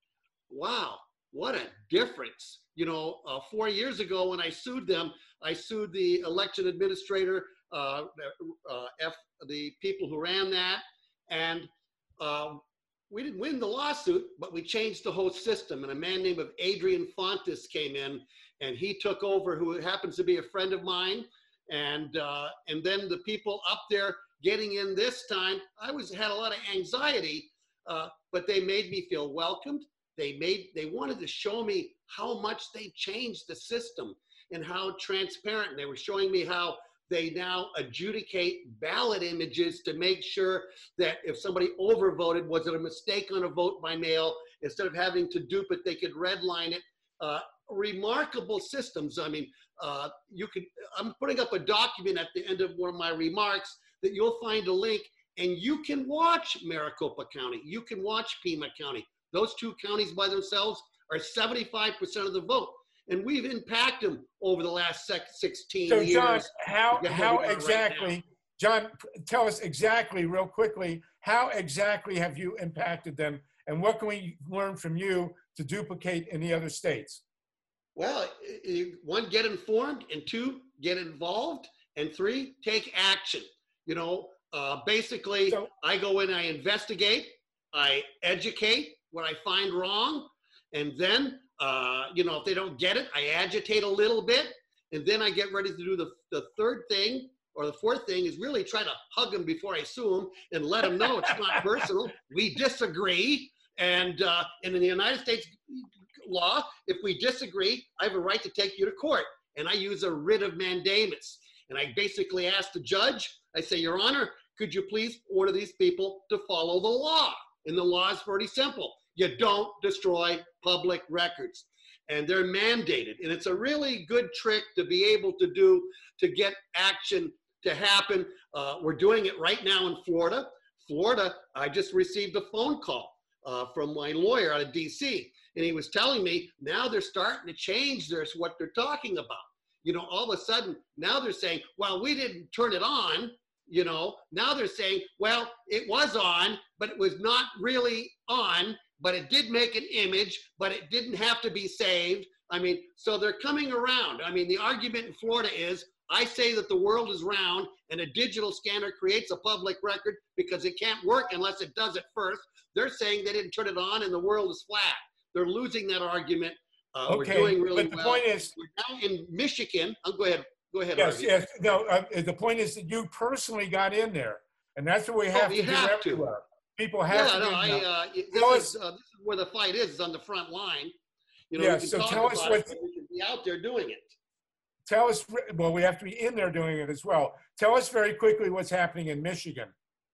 wow, what a difference. You know, uh, four years ago when I sued them, I sued the election administrator, uh, uh, F, the people who ran that, and uh, we didn't win the lawsuit, but we changed the whole system. And a man named of Adrian Fontes came in, and he took over, who happens to be a friend of mine. And uh, and then the people up there getting in this time, I was had a lot of anxiety, uh, but they made me feel welcomed. They made they wanted to show me how much they changed the system and how transparent. They were showing me how they now adjudicate ballot images to make sure that if somebody overvoted, was it a mistake on a vote by mail? Instead of having to dupe it, they could redline it. Uh, remarkable systems. I mean, uh, you could, I'm putting up a document at the end of one of my remarks that you'll find a link, and you can watch Maricopa County. You can watch Pima County. Those two counties by themselves are seventy-five percent of the vote. And we've impacted them over the last sixteen So years. John, how, how right exactly, now. John, tell us exactly, real quickly, how exactly have you impacted them, and what can we learn from you to duplicate in the other states? Well, one, get informed, and two, get involved, and three, take action. You know, uh, basically, so, I go in, I investigate, I educate what I find wrong, and then Uh, you know, if they don't get it, I agitate a little bit, and then I get ready to do the, the third thing, or the fourth thing is really try to hug them before I sue them and let them know it's not personal. We disagree. And, uh, and in the United States law, if we disagree, I have a right to take you to court. And I use a writ of mandamus. And I basically ask the judge, I say, Your Honor, could you please order these people to follow the law? And the law is pretty simple. You don't destroy public records. and they're mandated. And it's a really good trick to be able to do to get action to happen. Uh, we're doing it right now in Florida. Florida, I just received a phone call uh, from my lawyer out of D C, and he was telling me now they're starting to change this, what they're talking about. You know, all of a sudden, now they're saying, well, we didn't turn it on. You know, now they're saying, well, it was on, but it was not really on, but it did make an image, but it didn't have to be saved. I mean, so they're coming around. I mean, the argument in Florida is, I say that the world is round and a digital scanner creates a public record because it can't work unless it does it first. They're saying they didn't turn it on and the world is flat. They're losing that argument. Uh, Okay, we're doing really but the well. point is- We're now in Michigan. I'll go ahead. Go ahead. Yes, Harvey. yes. No, uh, the point is that you personally got in there, and that's what we Oh, have we to do have to. everywhere. People have Yeah, to no, do I, that. uh, this, Tell is, us- uh, this is where the fight is, is on the front line. You know, Yeah, we can so talk tell us about what- it, but we can be out there doing it. Tell us, well, we have to be in there doing it as well. Tell us very quickly what's happening in Michigan.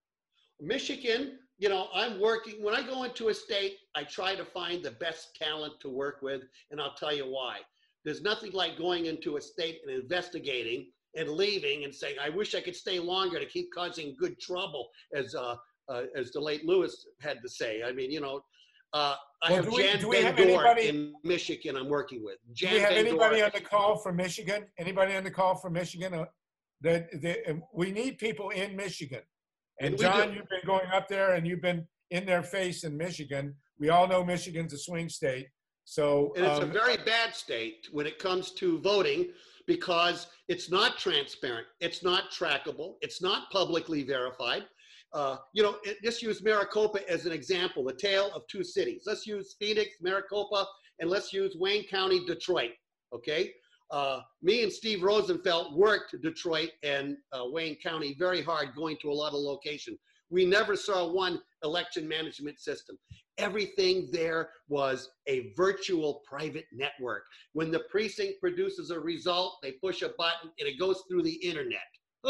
Michigan, you know, I'm working, when I go into a state, I try to find the best talent to work with, and I'll tell you why. There's nothing like going into a state and investigating and leaving and saying, I wish I could stay longer to keep causing good trouble, as uh, uh, as the late Lewis had to say. I mean, you know, uh, I Well, have do we- Jan do we have Van Door anybody- in Michigan I'm working with. Do Jan we have Van anybody Door- on the call from Michigan? Anybody on the call from Michigan? Uh, That, that, we need people in Michigan. And And we John, do. you've been going up there and you've been in their face in Michigan. We all know Michigan's a swing state. So, And it's a um, very bad state when it comes to voting because it's not transparent, it's not trackable, it's not publicly verified. Uh, you know, it, just use Maricopa as an example, the tale of two cities. Let's use Phoenix, Maricopa, and let's use Wayne County, Detroit, okay? Uh, me and Steve Rosenfeld worked Detroit and uh, Wayne County very hard going to a lot of locations. We never saw one election management system. Everything there was a virtual private network. When the precinct produces a result, they push a button and it goes through the internet.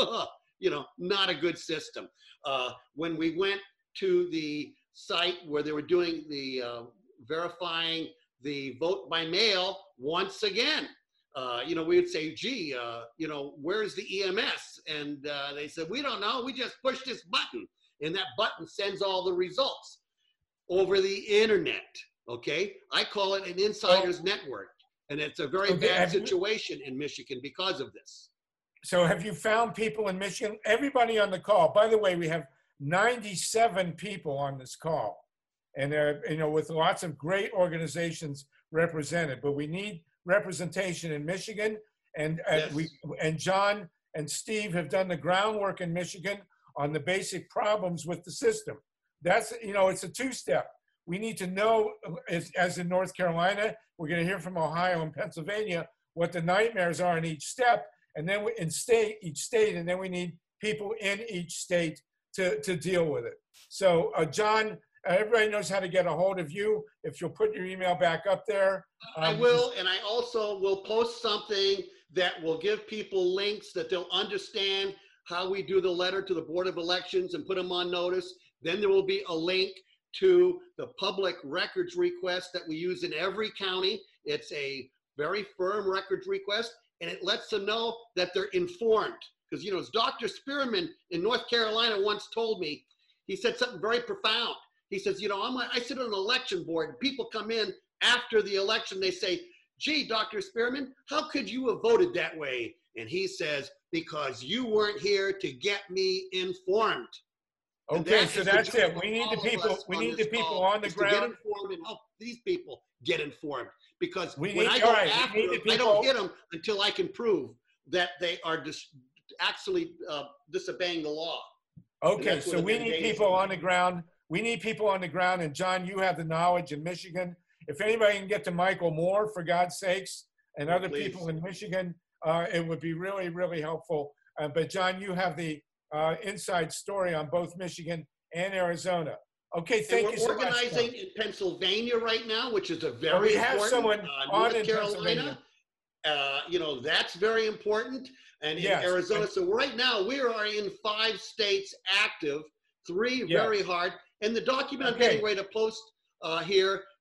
You know, not a good system. Uh, when we went to the site where they were doing the uh, verifying the vote by mail, once again, uh, you know, we would say, gee, uh, you know, where's the E M S? And uh, they said, we don't know, we just push this button. And that button sends all the results over the internet, okay? I call it an insider's network. And it's a very Okay, bad have you- situation in Michigan because of this. so have you found people in Michigan? Everybody on the call, by the way, we have ninety-seven people on this call. And, uh, you know, with lots of great organizations represented, but we need representation in Michigan. And, and we, and John and Steve have done the groundwork in Michigan on the basic problems with the system. That's, you know, it's a two-step. We need to know, as, as in North Carolina, we're going to hear from Ohio and Pennsylvania what the nightmares are in each step, and then we, in state, each state, and then we need people in each state to, to deal with it. So, uh, John, everybody knows how to get a hold of you. If you'll put your email back up there. I um, will, and I also will post something that will give people links that they'll understand how we do the letter to the Board of Elections and put them on notice. Then there will be a link to the public records request that we use in every county. It's a very firm records request, and it lets them know that they're informed. Because, you know, as Doctor Spearman in North Carolina once told me, he said something very profound. He says, you know, I'm, I sit on an election board, and people come in after the election, they say, gee, Doctor Spearman, how could you have voted that way? And he says, because you weren't here to get me informed. And Okay, that so is the that's job it. of We need all the of people, us we on need the this people call, on the is to get ground. informed and help these people get informed. Because We when need- I go all right, we after need them, the I don't people- hit them until I can prove that they are dis- actually uh, disobeying the law. And Okay, that's so where the we need mandates people come on the ground. We need people on the ground. And John, you have the knowledge in Michigan. If anybody can get to Michael Moore, for God's sakes, and other Please. people in Michigan, uh, it would be really, really helpful. Uh, but John, you have the uh, inside story on both Michigan and Arizona. Okay, And thank we're you so much. organizing John. in Pennsylvania right now, which is a very Well, we have important. someone uh, on North in Carolina, Pennsylvania. uh, you know, that's very important. And in Yes, Arizona, and- so right now we are in five states active, three Yeah. very hard. And the document I'm Okay. getting ready to post uh, here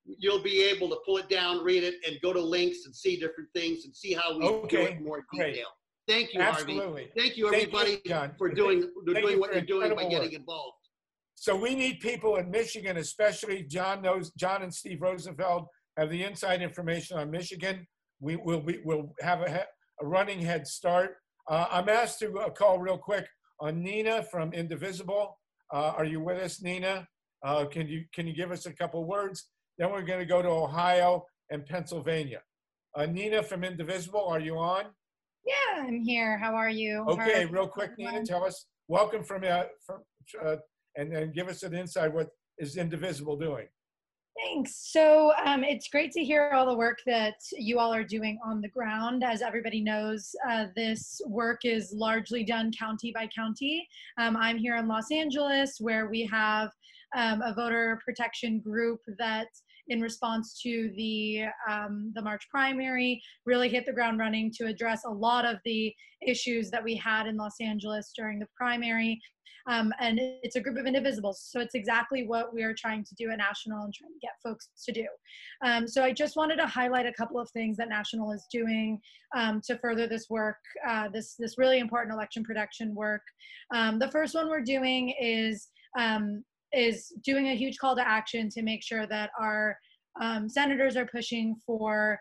you'll be able to pull it down, read it, and go to links and see different things and see how we Okay, do it in more great. detail. Thank you, Absolutely. Harvey. Thank you, Thank you, everybody, John. for doing, for Thank doing you what for you're doing by incredible getting work. involved. So we need people in Michigan, especially John knows, John and Steve Rosenfeld have the inside information on Michigan. We will be, we'll have a, he- a running head start. Uh, I'm asked to uh, call real quick on Nina from Indivisible. Uh, are you with us, Nina? Uh, can you can you give us a couple words? Then we're going to go to Ohio and Pennsylvania. Uh, Nina from Indivisible, are you on? Yeah, I'm here. How are you? Okay, How are real quick, Nina, tell us. Welcome from uh, from uh, and then give us an insight. What is Indivisible doing? Thanks. So um, it's great to hear all the work that you all are doing on the ground. As everybody knows, uh, this work is largely done county by county. Um, I'm here in Los Angeles, where we have um, a voter protection group that, in response to the um, the March primary, really hit the ground running to address a lot of the issues that we had in Los Angeles during the primary. Um, and it's a group of indivisibles. So it's exactly what we are trying to do at National and trying to get folks to do. Um, so I just wanted to highlight a couple of things that National is doing um, to further this work, uh, this, this really important election protection work. Um, the first one we're doing is, um, is doing a huge call to action to make sure that our um, senators are pushing for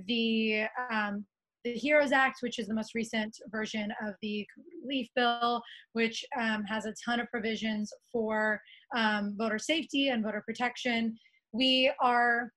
the um, the HEROES Act, which is the most recent version of the COVID relief bill, which um, has a ton of provisions for um, voter safety and voter protection. We are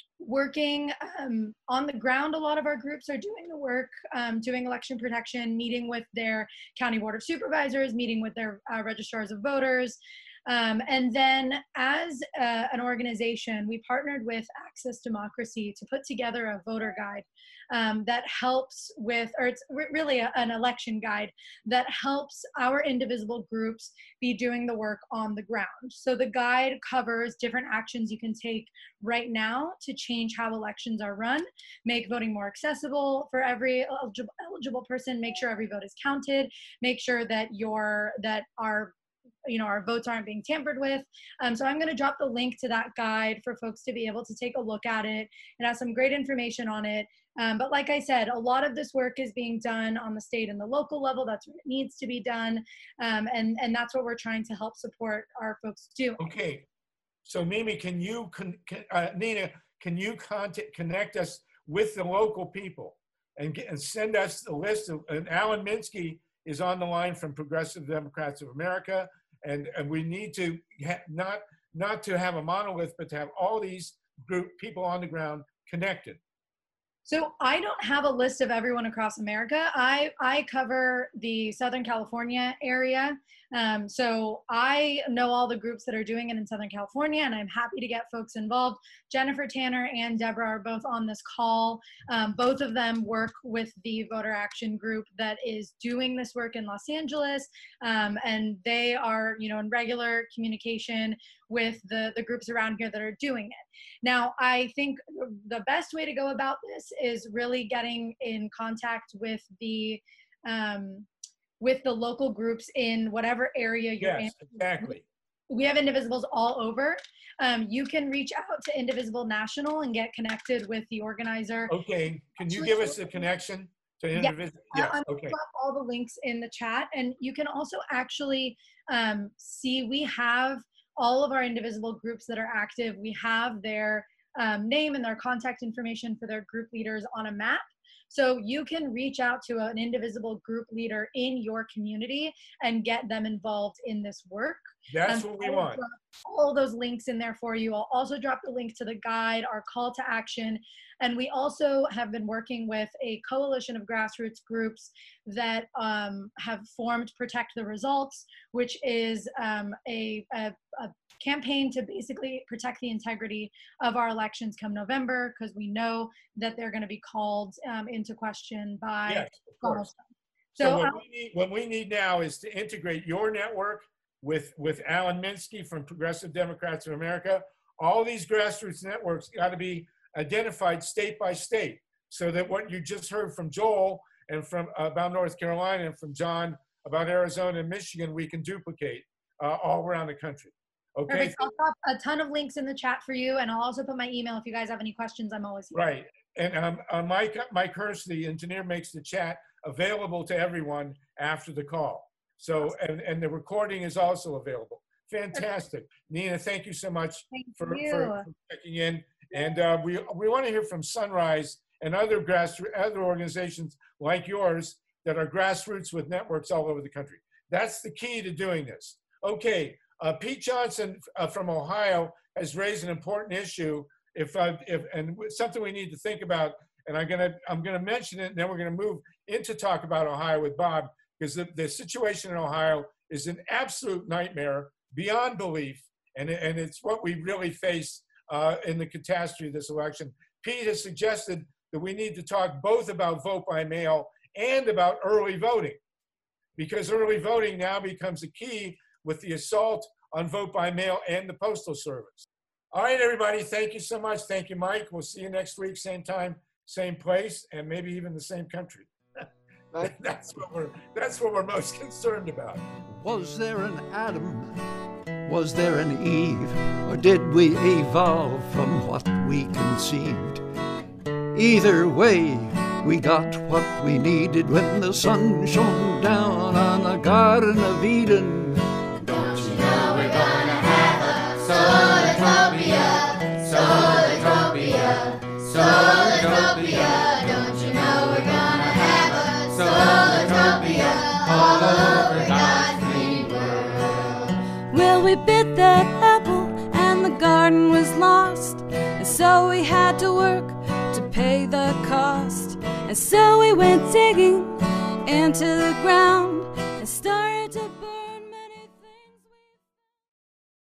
working um, on the ground. A lot of our groups are doing the work, um, doing election protection, meeting with their county board of supervisors, meeting with their uh, registrars of voters. Um, and then as uh, an organization, we partnered with Access Democracy to put together a voter guide um, that helps with, or it's re really a, an election guide that helps our indivisible groups be doing the work on the ground. So the guide covers different actions you can take right now to change how elections are run, make voting more accessible for every eligible, eligible person, make sure every vote is counted, make sure that your, that our you know, our votes aren't being tampered with. Um, so I'm going to drop the link to that guide for folks to be able to take a look at it. It has some great information on it. Um, but like I said, a lot of this work is being done on the state and the local level. That's what it needs to be done. Um, and, and that's what we're trying to help support our folks do. Okay. So Mimi, can you, con can, uh, Nina, can you contact, connect us with the local people and, get, and send us the list of, and Alan Minsky is on the line from Progressive Democrats of America. And, and we need to ha not, not to have a monolith, but to have all these group people on the ground connected. So I don't have a list of everyone across America. I, I cover the Southern California area. Um, so I know all the groups that are doing it in Southern California, and I'm happy to get folks involved. Jennifer Tanner and Deborah are both on this call. Um, both of them work with the Voter Action Group that is doing this work in Los Angeles. Um, and they are, you know, in regular communication with the, the groups around here that are doing it. Now, I think the best way to go about this is really getting in contact with the um, with the local groups in whatever area you're yes, in. Exactly. We have Indivisibles all over. Um, you can reach out to Indivisible National and get connected with the organizer. Okay, can you give us a connection to Indivisible? Yeah, Yes, I'm okay. gonna drop all the links in the chat, and you can also actually um, see we have all of our indivisible groups that are active. We have their um, name and their contact information for their group leaders on a map. So you can reach out to an indivisible group leader in your community and get them involved in this work. That's Um, what we I'll want. drop all those links in there for you. I'll also drop the link to the guide, our call to action. And we also have been working with a coalition of grassroots groups that um, have formed Protect the Results, which is um, a, a, a campaign to basically protect the integrity of our elections come November, because we know that they're going to be called um, into question by Yes, of Donald course. Trump. So, So, what, um, we need, what we need now is to integrate your network with, with Alan Minsky from Progressive Democrats of America. All these grassroots networks got to be identified state by state, so that what you just heard from Joel and from uh, about North Carolina and from John about Arizona and Michigan, we can duplicate uh, all around the country. Okay. Perfect. I'll drop a ton of links in the chat for you, and I'll also put my email if you guys have any questions. I'm always here. Right. And um, uh, Mike, Mike Hirsch, the engineer, makes the chat available to everyone after the call. So, and, and the recording is also available. Fantastic. Nina, thank you so much for, for, for checking in. And uh, we, we want to hear from Sunrise and other grass, other organizations like yours that are grassroots with networks all over the country. That's the key to doing this. Okay, uh, Pete Johnson uh, from Ohio has raised an important issue. If, uh, if and something we need to think about, and I'm gonna I'm gonna mention it, and then we're gonna move into talk about Ohio with Bob, because the, the situation in Ohio is an absolute nightmare beyond belief, and and it's what we really face uh, in the catastrophe of this election. Pete has suggested that we need to talk both about vote by mail and about early voting, because early voting now becomes a key with the assault on vote by mail and the Postal Service. All right, everybody, thank you so much. Thank you, Mike. We'll see you next week, same time, same place, and maybe even the same country. that's what we're that's what we're most concerned about. Was there an Adam? Was there an Eve? Or did we evolve from what we conceived? Either way, we got what we needed when the sun shone down on the Garden of Eden. Don't you know we're gonna have a Solartopia, Solartopia, Solartopia. Don't you know we're gonna have a Solartopia all over God's green world? Well, we bit that apple and the garden was lost, and so we had to work to pay the cost. And so we went digging into the ground